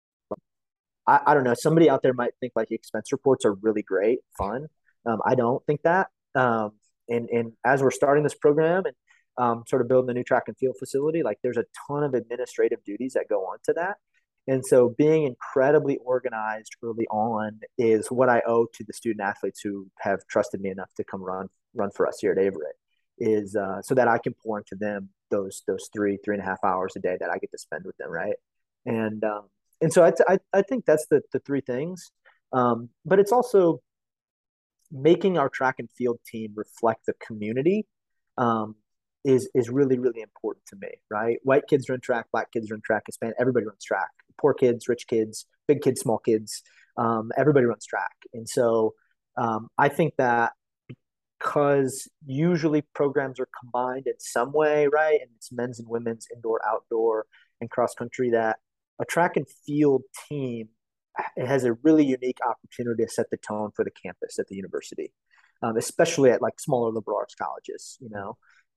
Speaker 3: I, I don't know, somebody out there might think like expense reports are really great, fun. Um, I don't think that. Um, and, and as we're starting this program and um, sort of building the new track and field facility, like there's a ton of administrative duties that go on to that. And so being incredibly organized early on is what I owe to the student athletes who have trusted me enough to come run, run for us here at Averett. Is uh, so that I can pour into them those those three three and a half hours a day that I get to spend with them, right? And um, and so I, I I think that's the the three things. Um, but it's also making our track and field team reflect the community um, is is really really important to me, right? White kids run track, black kids run track, Hispanic, everybody runs track. Poor kids, rich kids, big kids, small kids, um, everybody runs track. And so um, I think that. Because usually programs are combined in some way, right? And it's men's and women's, indoor, outdoor, and cross country, that a track and field team it has a really unique opportunity to set the tone for the campus at the university, um, especially at like smaller liberal arts colleges, you know.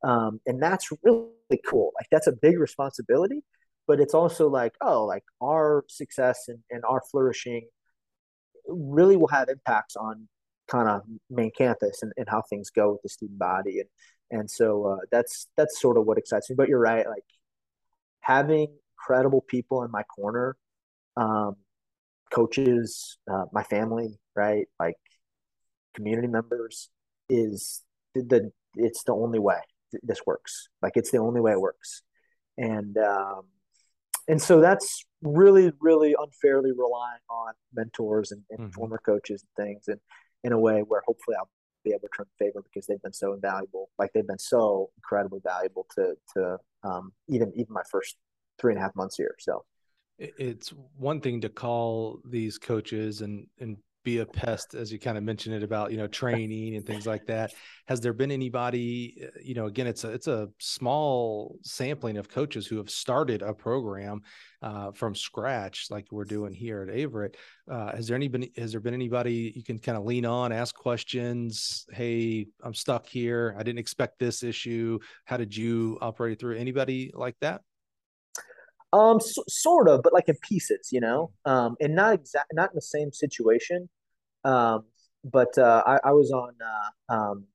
Speaker 3: Um, and that's really cool. Like that's a big responsibility, but it's also like, oh, like our success and, and our flourishing really will have impacts on kind of main campus and, and how things go with the student body. And and so uh, that's that's sort of what excites me. But you're right, like having incredible people in my corner, um, coaches, uh, my family, right, like community members, is the, the it's the only way this works. Like it's the only way it works. And um, and so that's really, really unfairly relying on mentors and, and
Speaker 2: Mm-hmm.
Speaker 3: former coaches and things, and in a way where hopefully I'll be able to turn the favor because they've been so invaluable. Like they've been so incredibly valuable to to um, even even my first three and a half months here. So
Speaker 2: It's one thing to call these coaches and and be a pest, as you kind of mentioned it about, you know, training and things like that. Has there been anybody, you know, again, it's a, it's a small sampling of coaches who have started a program uh, from scratch, like we're doing here at Averett. Uh, has there any been, has there been anybody you can kind of lean on, ask questions? Hey, I'm stuck here. I didn't expect this issue. How did you operate through? Anybody like that?
Speaker 3: Um, so, sort of, but like in pieces, you know, um, and not exact, not in the same situation. Um, but uh, I, I was on. Uh, um,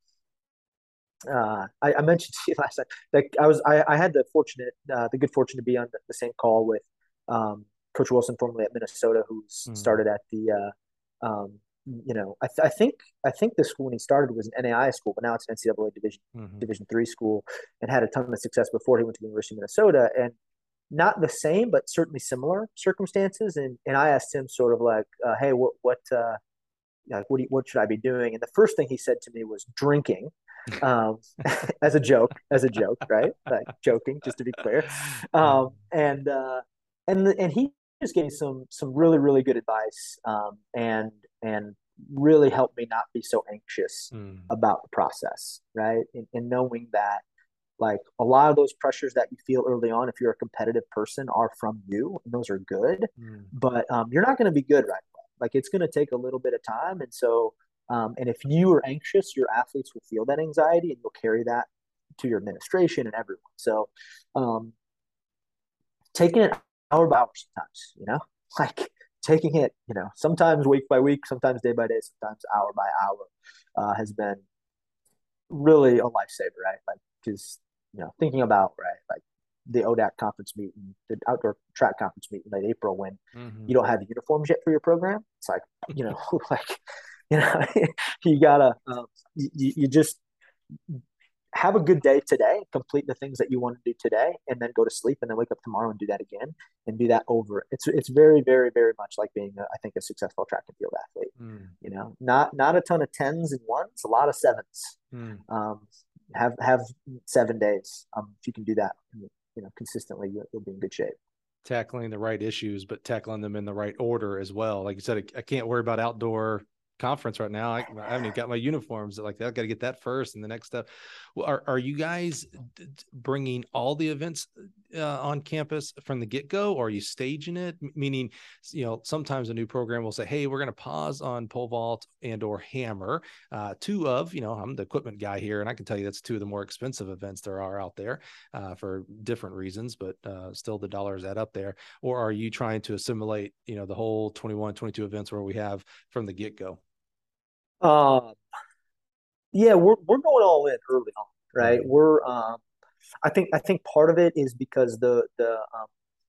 Speaker 3: uh, I, I mentioned to you last time that I was. I, I had the fortunate, uh, the good fortune to be on the, the same call with um, Coach Wilson, formerly at Minnesota, who's
Speaker 2: Mm.
Speaker 3: started at the. Uh, um, you know, I, th- I think I think the school when he started was an N A I A school, but now it's an N C double A Division
Speaker 2: Mm-hmm.
Speaker 3: Division three school, and had a ton of success before he went to the University of Minnesota. And not the same, but certainly similar circumstances. And and I asked him sort of like, uh, hey, what what uh, like what do you, what should I be doing? And the first thing he said to me was drinking, um, as a joke, as a joke, right? Like joking, just to be clear. Um, and uh, and and he just gave me some some really really good advice, um, and and really helped me not be so anxious
Speaker 2: Mm.
Speaker 3: about the process, right? And, and knowing that like a lot of those pressures that you feel early on, if you're a competitive person, are from you, and those are good.
Speaker 2: Mm.
Speaker 3: But um, you're not going to be good right away. Like it's going to take a little bit of time, and so um, and if you are anxious, your athletes will feel that anxiety, and you'll carry that to your administration and everyone. So um, taking it hour by hour sometimes, you know, like taking it, you know, sometimes week by week, sometimes day by day, sometimes hour by hour, uh, has been really a lifesaver, right? Like because you know, thinking about right, like the O D A C conference meeting, the outdoor track conference meeting in late April when
Speaker 2: Mm-hmm.
Speaker 3: you don't have uniforms yet for your program. It's like, you know, like, you know, you gotta, um, you, you just have a good day today, complete the things that you want to do today, and then go to sleep and then wake up tomorrow and do that again and do that over. It's, it's very, very, very much like being, a, I think, a successful track and field athlete.
Speaker 2: Mm.
Speaker 3: You know, not, not a ton of tens and ones, a lot of sevens.
Speaker 2: Mm.
Speaker 3: Um, have have seven days. Um, if you can do that, you know, consistently, you'll, you'll be in good shape.
Speaker 2: Tackling the right issues, but tackling them in the right order as well. Like you said, I, I can't worry about outdoor conference right now. I, I haven't even got my uniforms. Like I've got to get that first, and the next step. Well, are are you guys d- bringing all the events uh, on campus from the get go, or are you staging it? M- Meaning, you know, sometimes a new program will say, "Hey, we're going to pause on pole vault and or hammer." Uh, two of, you know, I'm the equipment guy here, and I can tell you that's two of the more expensive events there are out there uh, for different reasons, but uh, still the dollars add up there. Or are you trying to assimilate, you know, the whole twenty-one, twenty-two events where we have from the get go?
Speaker 3: Um, yeah, we're we're going all in early on, right?
Speaker 2: Mm-hmm.
Speaker 3: We're um, I think I think part of it is because the the um,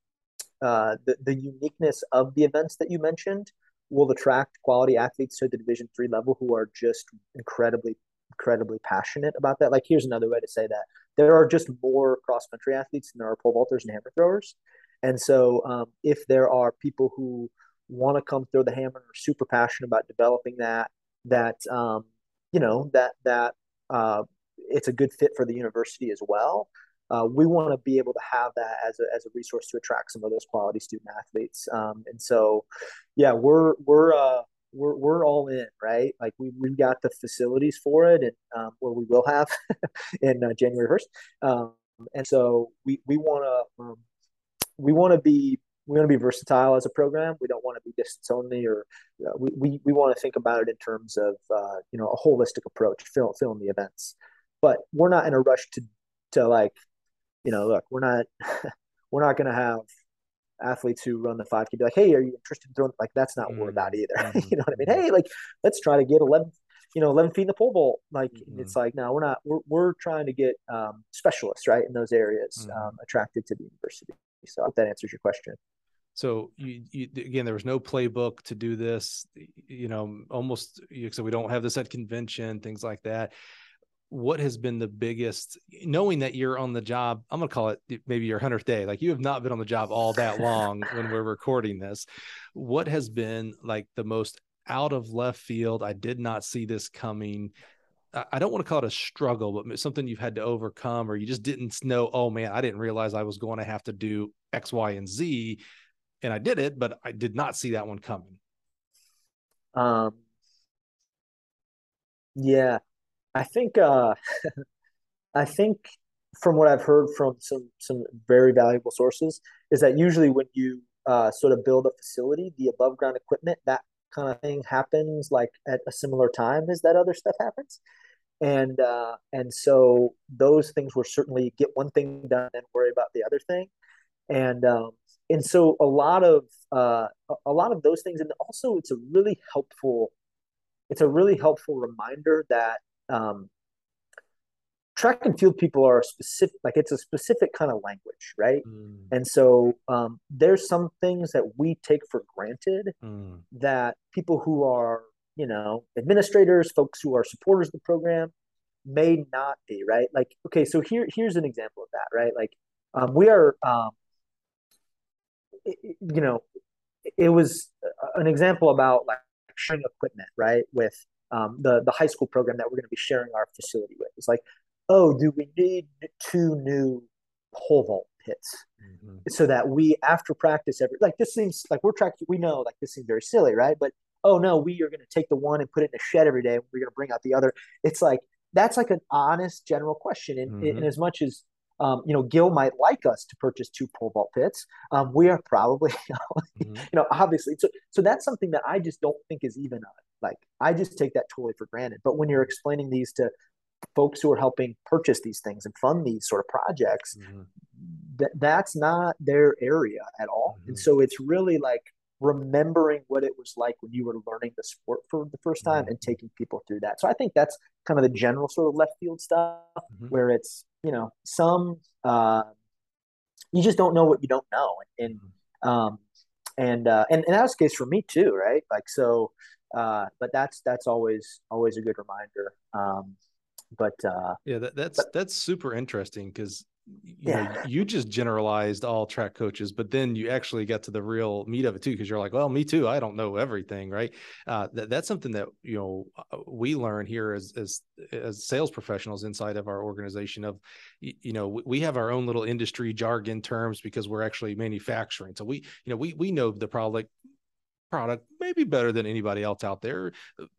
Speaker 3: uh, the, the uniqueness of the events that you mentioned will attract quality athletes to the Division three level who are just incredibly incredibly passionate about that. Like here's another way to say that there are just more cross country athletes than there are pole vaulters and hammer throwers, and so um, if there are people who want to come throw the hammer and are super passionate about developing that that um, you know that that uh, it's a good fit for the university as well. Uh, we want to be able to have that as a, as a resource to attract some of those quality student athletes. Um, and so, yeah, we're we're uh, we're we're all in, right? Like we we got the facilities for it, and um, or we will have in uh, January first. Um, and so we we want to um, we want to be we want to be versatile as a program. We don't want to be distance only, or uh, we we, we want to think about it in terms of uh, you know a holistic approach, fill fill in the events. But we're not in a rush to to like, you know, look, we're not we're not going to have athletes who run the five K be like, hey, are you interested in throwing? Like, that's not what we're about either.
Speaker 2: Mm-hmm.
Speaker 3: You know what I mean? Hey, like, let's try to get eleven, you know, eleven feet in the pole vault. Like,
Speaker 2: Mm-hmm.
Speaker 3: it's like, no, we're not. We're we're trying to get um, specialists, right, in those areas
Speaker 2: Mm-hmm.
Speaker 3: um, attracted to the university. So I hope that answers your question.
Speaker 2: So you, you again, there was no playbook to do this, you know, almost, so we don't have this at convention, things like that. What has been the biggest, knowing that you're on the job, I'm going to call it maybe your hundredth day, like you have not been on the job all that long when we're recording this. What has been like the most out of left field? I did not see this coming. I don't want to call it a struggle, but something you've had to overcome, or you just didn't know, oh man, I didn't realize I was going to have to do X, Y, and Z. And I did it, but I did not see that one coming.
Speaker 3: Um, yeah, I think, uh, I think from what I've heard from some, some very valuable sources is that usually when you uh, sort of build a facility, the above ground equipment, that kind of thing happens like at a similar time as that other stuff happens. And, uh, and so those things were certainly get one thing done and worry about the other thing. And, um, and so a lot of, uh, a lot of those things. And also it's a really helpful, it's a really helpful reminder that, um, track and field people are specific, like it's a specific kind of language, right?
Speaker 2: Mm.
Speaker 3: And so um, there's some things that we take for granted
Speaker 2: mm.
Speaker 3: that people who are, you know, administrators, folks who are supporters of the program may not be, right? Like, okay, so here here's an example of that, right? Like um, we are, um, it, you know, it was an example about like sharing equipment, right? With um, the the high school program that we're going to be sharing our facility with. It's like, oh, do we need two new pole vault pits mm-hmm. so that we, after practice, every like this seems like we're tracking, we know like this seems very silly, right? But oh no, we are going to take the one and put it in a shed every day. And we're going to bring out the other. It's like that's like an honest general question. And mm-hmm. in as much as um, you know, Gil might like us to purchase two pole vault pits, um, we are probably, you know, mm-hmm. you know, obviously. So, so that's something that I just don't think is even a, like I just take that totally for granted. But when you're explaining these to folks who are helping purchase these things and fund these sort of projects, mm-hmm. that that's not their area at all. Mm-hmm. And so it's really like remembering what it was like when you were learning the sport for the first time mm-hmm. and taking people through that. So I think that's kind of the general sort of left field stuff mm-hmm. where it's, you know, some, uh, you just don't know what you don't know. And, mm-hmm. um, and, uh, and, and that was the case for me too. Right. Like, so, uh, but that's, that's always, always a good reminder. Um, But uh,
Speaker 2: yeah, that, that's
Speaker 3: but,
Speaker 2: that's super interesting because you
Speaker 3: yeah.
Speaker 2: know you just generalized all track coaches, but then you actually got to the real meat of it too, because you're like, well, me too. I don't know everything, right? Uh, that, that's something that you know we learn here as as as sales professionals inside of our organization. Of you know we, we have our own little industry jargon terms because we're actually manufacturing. So we you know we we know the product. product maybe better than anybody else out there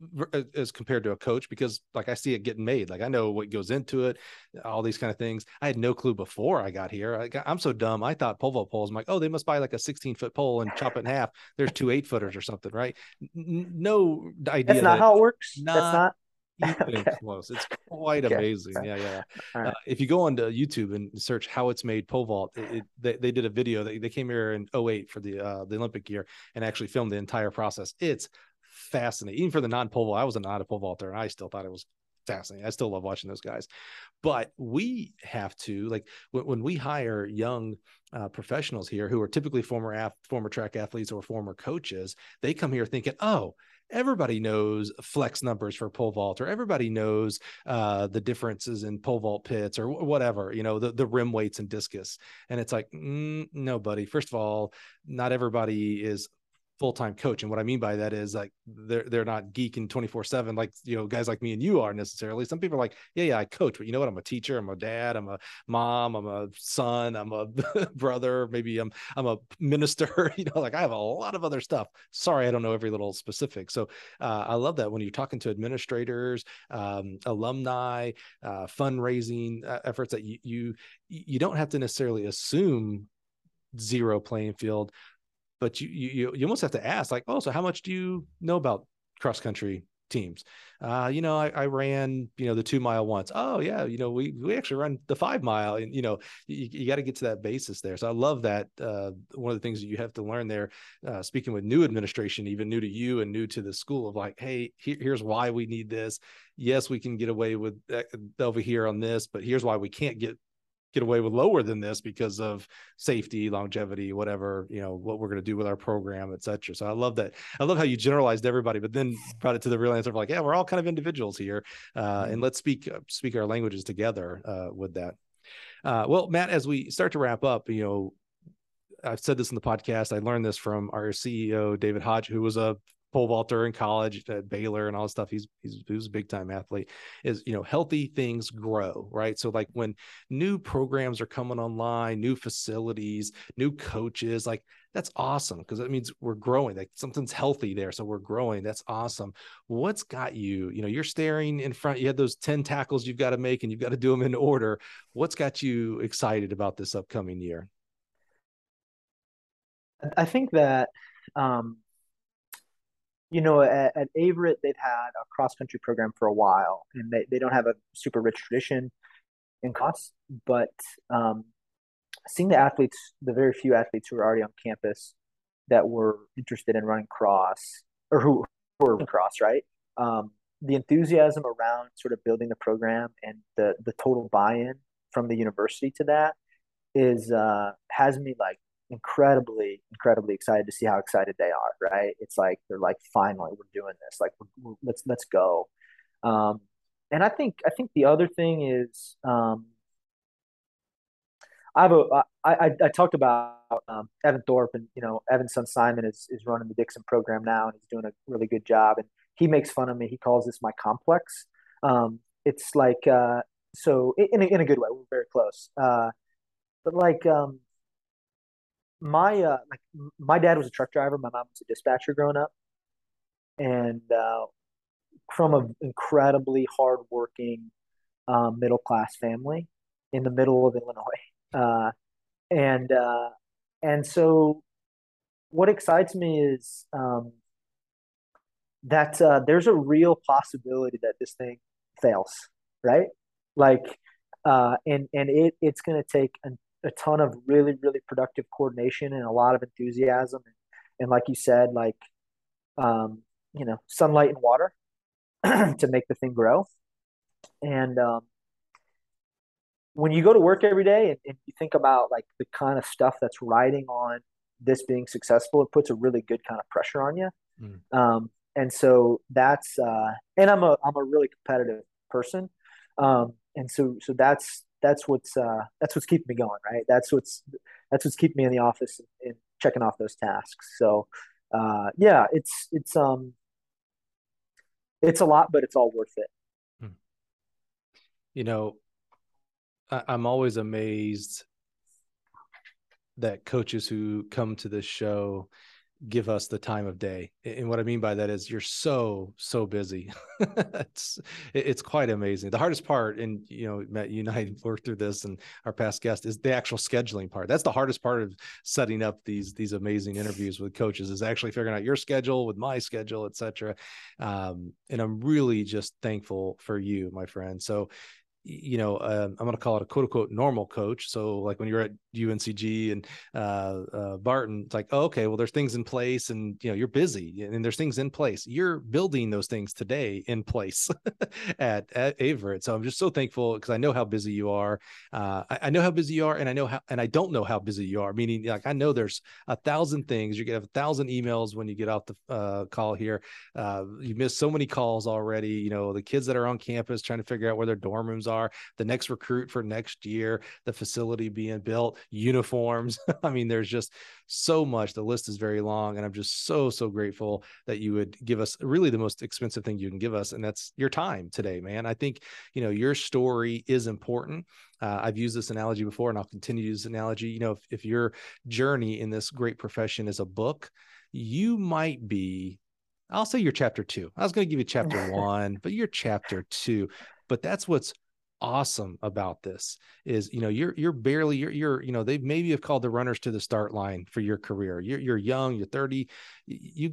Speaker 2: as compared to a coach, because like I see it getting made, like I know what goes into it, all these kind of things. I had no clue before I got here. I got, I'm so dumb. I thought pole vault poles, I'm like, oh, they must buy like a sixteen foot pole and chop it in half. There's two eight footers or something, right? N- no idea.
Speaker 3: That's not
Speaker 2: that
Speaker 3: how it works.
Speaker 2: Not,
Speaker 3: That's not
Speaker 2: even okay. close. It's quite okay. amazing. Yeah, yeah. Right. Uh, if you go onto YouTube and search how it's made pole vault, it, it, they, they did a video. They, they came here in oh eight for the uh, the Olympic year and actually filmed the entire process. It's fascinating. Even for the non-pole vault, I was a not a pole vaulter, and I still thought it was fascinating. I still love watching those guys. But we have to, like, when, when we hire young uh, professionals here who are typically former af- former track athletes or former coaches, they come here thinking, oh, everybody knows flex numbers for pole vault, or everybody knows uh, the differences in pole vault pits or whatever, you know, the, the rim weights and discus. And it's like, mm, no, buddy. First of all, not everybody is full-time coach. And what I mean by that is like, they're, they're not geeking twenty-four seven, like, you know, guys like me and you are necessarily. Some people are like, yeah, yeah, I coach, but you know what? I'm a teacher. I'm a dad. I'm a mom. I'm a son. I'm a brother. Maybe I'm, I'm a minister, you know, like I have a lot of other stuff. Sorry. I don't know every little specific. So uh, I love that when you're talking to administrators, um, alumni, uh, fundraising uh, efforts, that you, you, you don't have to necessarily assume zero playing field, but you, you, you almost have to ask, like, oh, so how much do you know about cross country teams. Uh, you know, I, I ran, you know, the two mile once. Oh yeah. You know, we, we actually run the five mile, and, you know, you, you got to get to that basis there. So I love that. Uh, one of the things that you have to learn there, uh, speaking with new administration, even new to you and new to the school, of like, hey, here, here's why we need this. Yes, we can get away with uh, over here on this, but here's why we can't get get away with lower than this because of safety, longevity, whatever, you know, what we're going to do with our program, et cetera. So I love that. I love how you generalized everybody, but then brought it to the real answer of like, yeah, we're all kind of individuals here. Uh, and let's speak, speak our languages together uh, with that. Uh, well, Matt, as we start to wrap up, you know, I've said this in the podcast. I learned this from our C E O, David Hodge, who was a pole vaulter in college at Baylor and all this stuff. He's, he's, he was a big time athlete. Is, you know, healthy things grow, right? So like when new programs are coming online, new facilities, new coaches, like that's awesome, because that means we're growing. Like something's healthy there, so we're growing. That's awesome. What's got you, you know, you're staring in front, you had those ten tackles you've got to make and you've got to do them in order. What's got you excited about this upcoming year?
Speaker 3: I think that, um, you know, at, at Averett, they've had a cross country program for a while, and they, they don't have a super rich tradition in cross, but um, seeing the athletes, the very few athletes who are already on campus that were interested in running cross, or who were cross, right? Um, the enthusiasm around sort of building the program and the the total buy-in from the university to that is uh, has me like incredibly, incredibly excited to see how excited they are. Right? It's like they're like, finally, we're doing this. Like, we're, we're, let's let's go. Um, and I think I think the other thing is, um, I have a I, I, I talked about um, Evan Thorpe, and you know, Evan's son Simon is is running the Dixon program now, and he's doing a really good job. And he makes fun of me. He calls this my complex. Um, it's like uh, so in a, in a good way. We're very close. Uh, but like um, my uh, like my dad was a truck driver. My mom was a dispatcher growing up, and uh, from an incredibly hardworking um, middle class family in the middle of Illinois. Uh, and uh, and so what excites me is um, that uh, there's a real possibility that this thing fails, right? Like, uh, and and it it's going to take an, a ton of really really productive coordination and a lot of enthusiasm, and, and like you said, like um, you know, sunlight and water to make the thing grow. And um, when you go to work every day and, and you think about like the kind of stuff that's riding on this being successful, it puts a really good kind of pressure on you. Mm. Um, and so that's, uh, and I'm a, I'm a really competitive person. Um, and so, so that's, that's what's, uh, that's what's keeping me going. Right. That's what's, that's what's keeping me in the office and, and checking off those tasks. So, uh, yeah, it's, it's, um, it's a lot, but it's all worth it.
Speaker 2: You know, I, I'm always amazed that coaches who come to this show give us the time of day. And what I mean by that is you're so, so busy. it's, it's quite amazing. The hardest part, and, you know, Matt, you and I worked through this and our past guest, is the actual scheduling part. That's the hardest part of setting up these, these amazing interviews with coaches, is actually figuring out your schedule with my schedule, et cetera. Um, and I'm really just thankful for you, my friend. So, you know, uh, I'm going to call it a quote unquote normal coach. So like when you're at U N C G and uh, uh, Barton, it's like, oh, okay, well, there's things in place, and, you know, you're busy and there's things in place. You're building those things today in place at, at Averett. So I'm just so thankful, because I know how busy you are. Uh, I, I know how busy you are, and I know how, and I don't know how busy you are, meaning like, I know there's a thousand things. You get a thousand emails when you get off the uh, call here. Uh, you missed so many calls already. You know, the kids that are on campus trying to figure out where their dorm rooms are, the next recruit for next year, the facility being built, uniforms. I mean, there's just so much. The list is very long, and I'm just so, so grateful that you would give us really the most expensive thing you can give us. And that's your time today, man. I think, you know, your story is important. Uh, I've used this analogy before, and I'll continue to use this analogy. You know, if, if your journey in this great profession is a book, you might be, I'll say you're chapter two. I was going to give you chapter one, but you're chapter two. But that's what's awesome about this is, you know, you're, you're barely, you're, you're, you know, they maybe have called the runners to the start line for your career. You're, you're young, you're thirty, you've got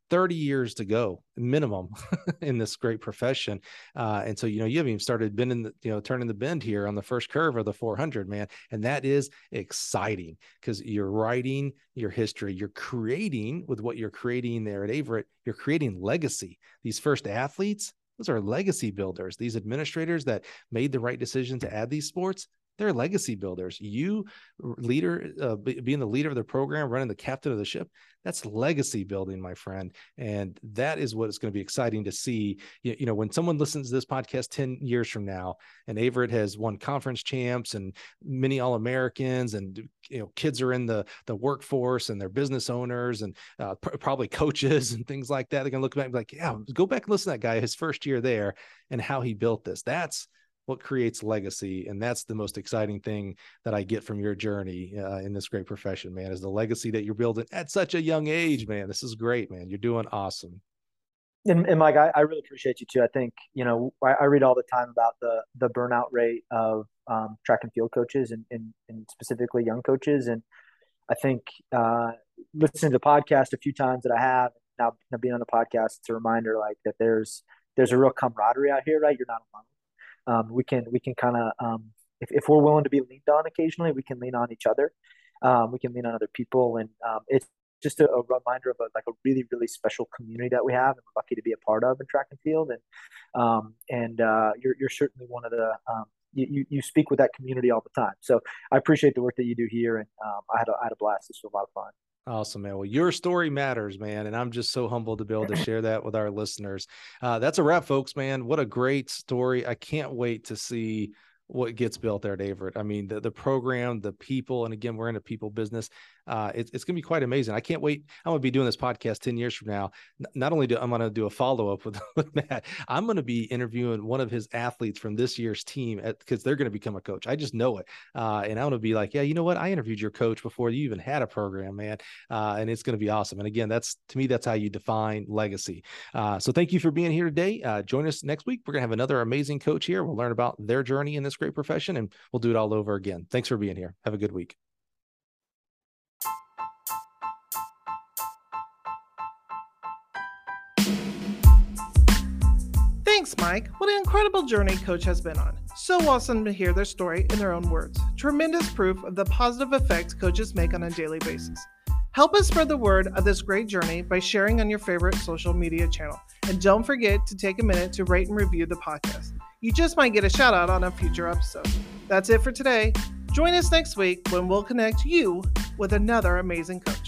Speaker 2: thirty years to go minimum in this great profession. Uh, and so, you know, you haven't even started been in the, you know, turning the bend here on the first curve of the four hundred, man. And that is exciting because you're writing your history. You're creating with what you're creating there at Averett, you're creating legacy. These first athletes, those are legacy builders. These administrators that made the right decision to add these sports, they're legacy builders. You leader, uh, being the leader of the program, running the captain of the ship, that's legacy building, my friend. And that is what it's going to be exciting to see. You, you know, when someone listens to this podcast ten years from now, and Averett has won conference champs and many All-Americans, and, you know, kids are in the, the workforce and they're business owners and uh, pr- probably coaches and things like that. They're going to look back and be like, yeah, go back and listen to that guy, his first year there and how he built this. That's what creates legacy. And that's the most exciting thing that I get from your journey uh, in this great profession, man, is the legacy that you're building at such a young age, man. This is great, man. You're doing awesome.
Speaker 3: And, and Mike, I, I really appreciate you too. I think, you know, I, I read all the time about the, the burnout rate of um, track and field coaches and, and, and specifically young coaches. And I think uh, listening to the podcast a few times that I have now, now being on the podcast, it's a reminder like that there's, there's a real camaraderie out here, right? You're not alone. Um, we can we can kind of um, if if we're willing to be leaned on occasionally, we can lean on each other. Um, we can lean on other people, and um, it's just a, a reminder of a, like a really really special community that we have, and we're lucky to be a part of in track and field. And um, and uh, you're you're certainly one of the um, you, you you speak with that community all the time. So I appreciate the work that you do here, and um, I had a, I had a blast. This was a lot of fun.
Speaker 2: Awesome, man. Well, your story matters, man. And I'm just so humbled to be able to share that with our listeners. Uh, that's a wrap, folks, man. What a great story. I can't wait to see what gets built there at Averett. I mean, the, the program, the people, and again, we're in a people business. Uh, it, it's going to be quite amazing. I can't wait. I'm going to be doing this podcast ten years from now. N- not only do I'm going to do a follow-up with, with Matt, I'm going to be interviewing one of his athletes from this year's team because they're going to become a coach. I just know it. Uh, and I'm going to be like, yeah, you know what? I interviewed your coach before you even had a program, man. Uh, and it's going to be awesome. And again, that's, to me, that's how you define legacy. Uh, so thank you for being here today. Uh, join us next week. We're going to have another amazing coach here. We'll learn about their journey in this great profession, and we'll do it all over again. Thanks for being here. Have a good week.
Speaker 1: Thanks, Mike. What an incredible journey Coach has been on. So awesome to hear their story in their own words. Tremendous proof of the positive effects coaches make on a daily basis. Help us spread the word of this great journey by sharing on your favorite social media channel. And don't forget to take a minute to rate and review the podcast. You just might get a shout out on a future episode. That's it for today. Join us next week when we'll connect you with another amazing coach.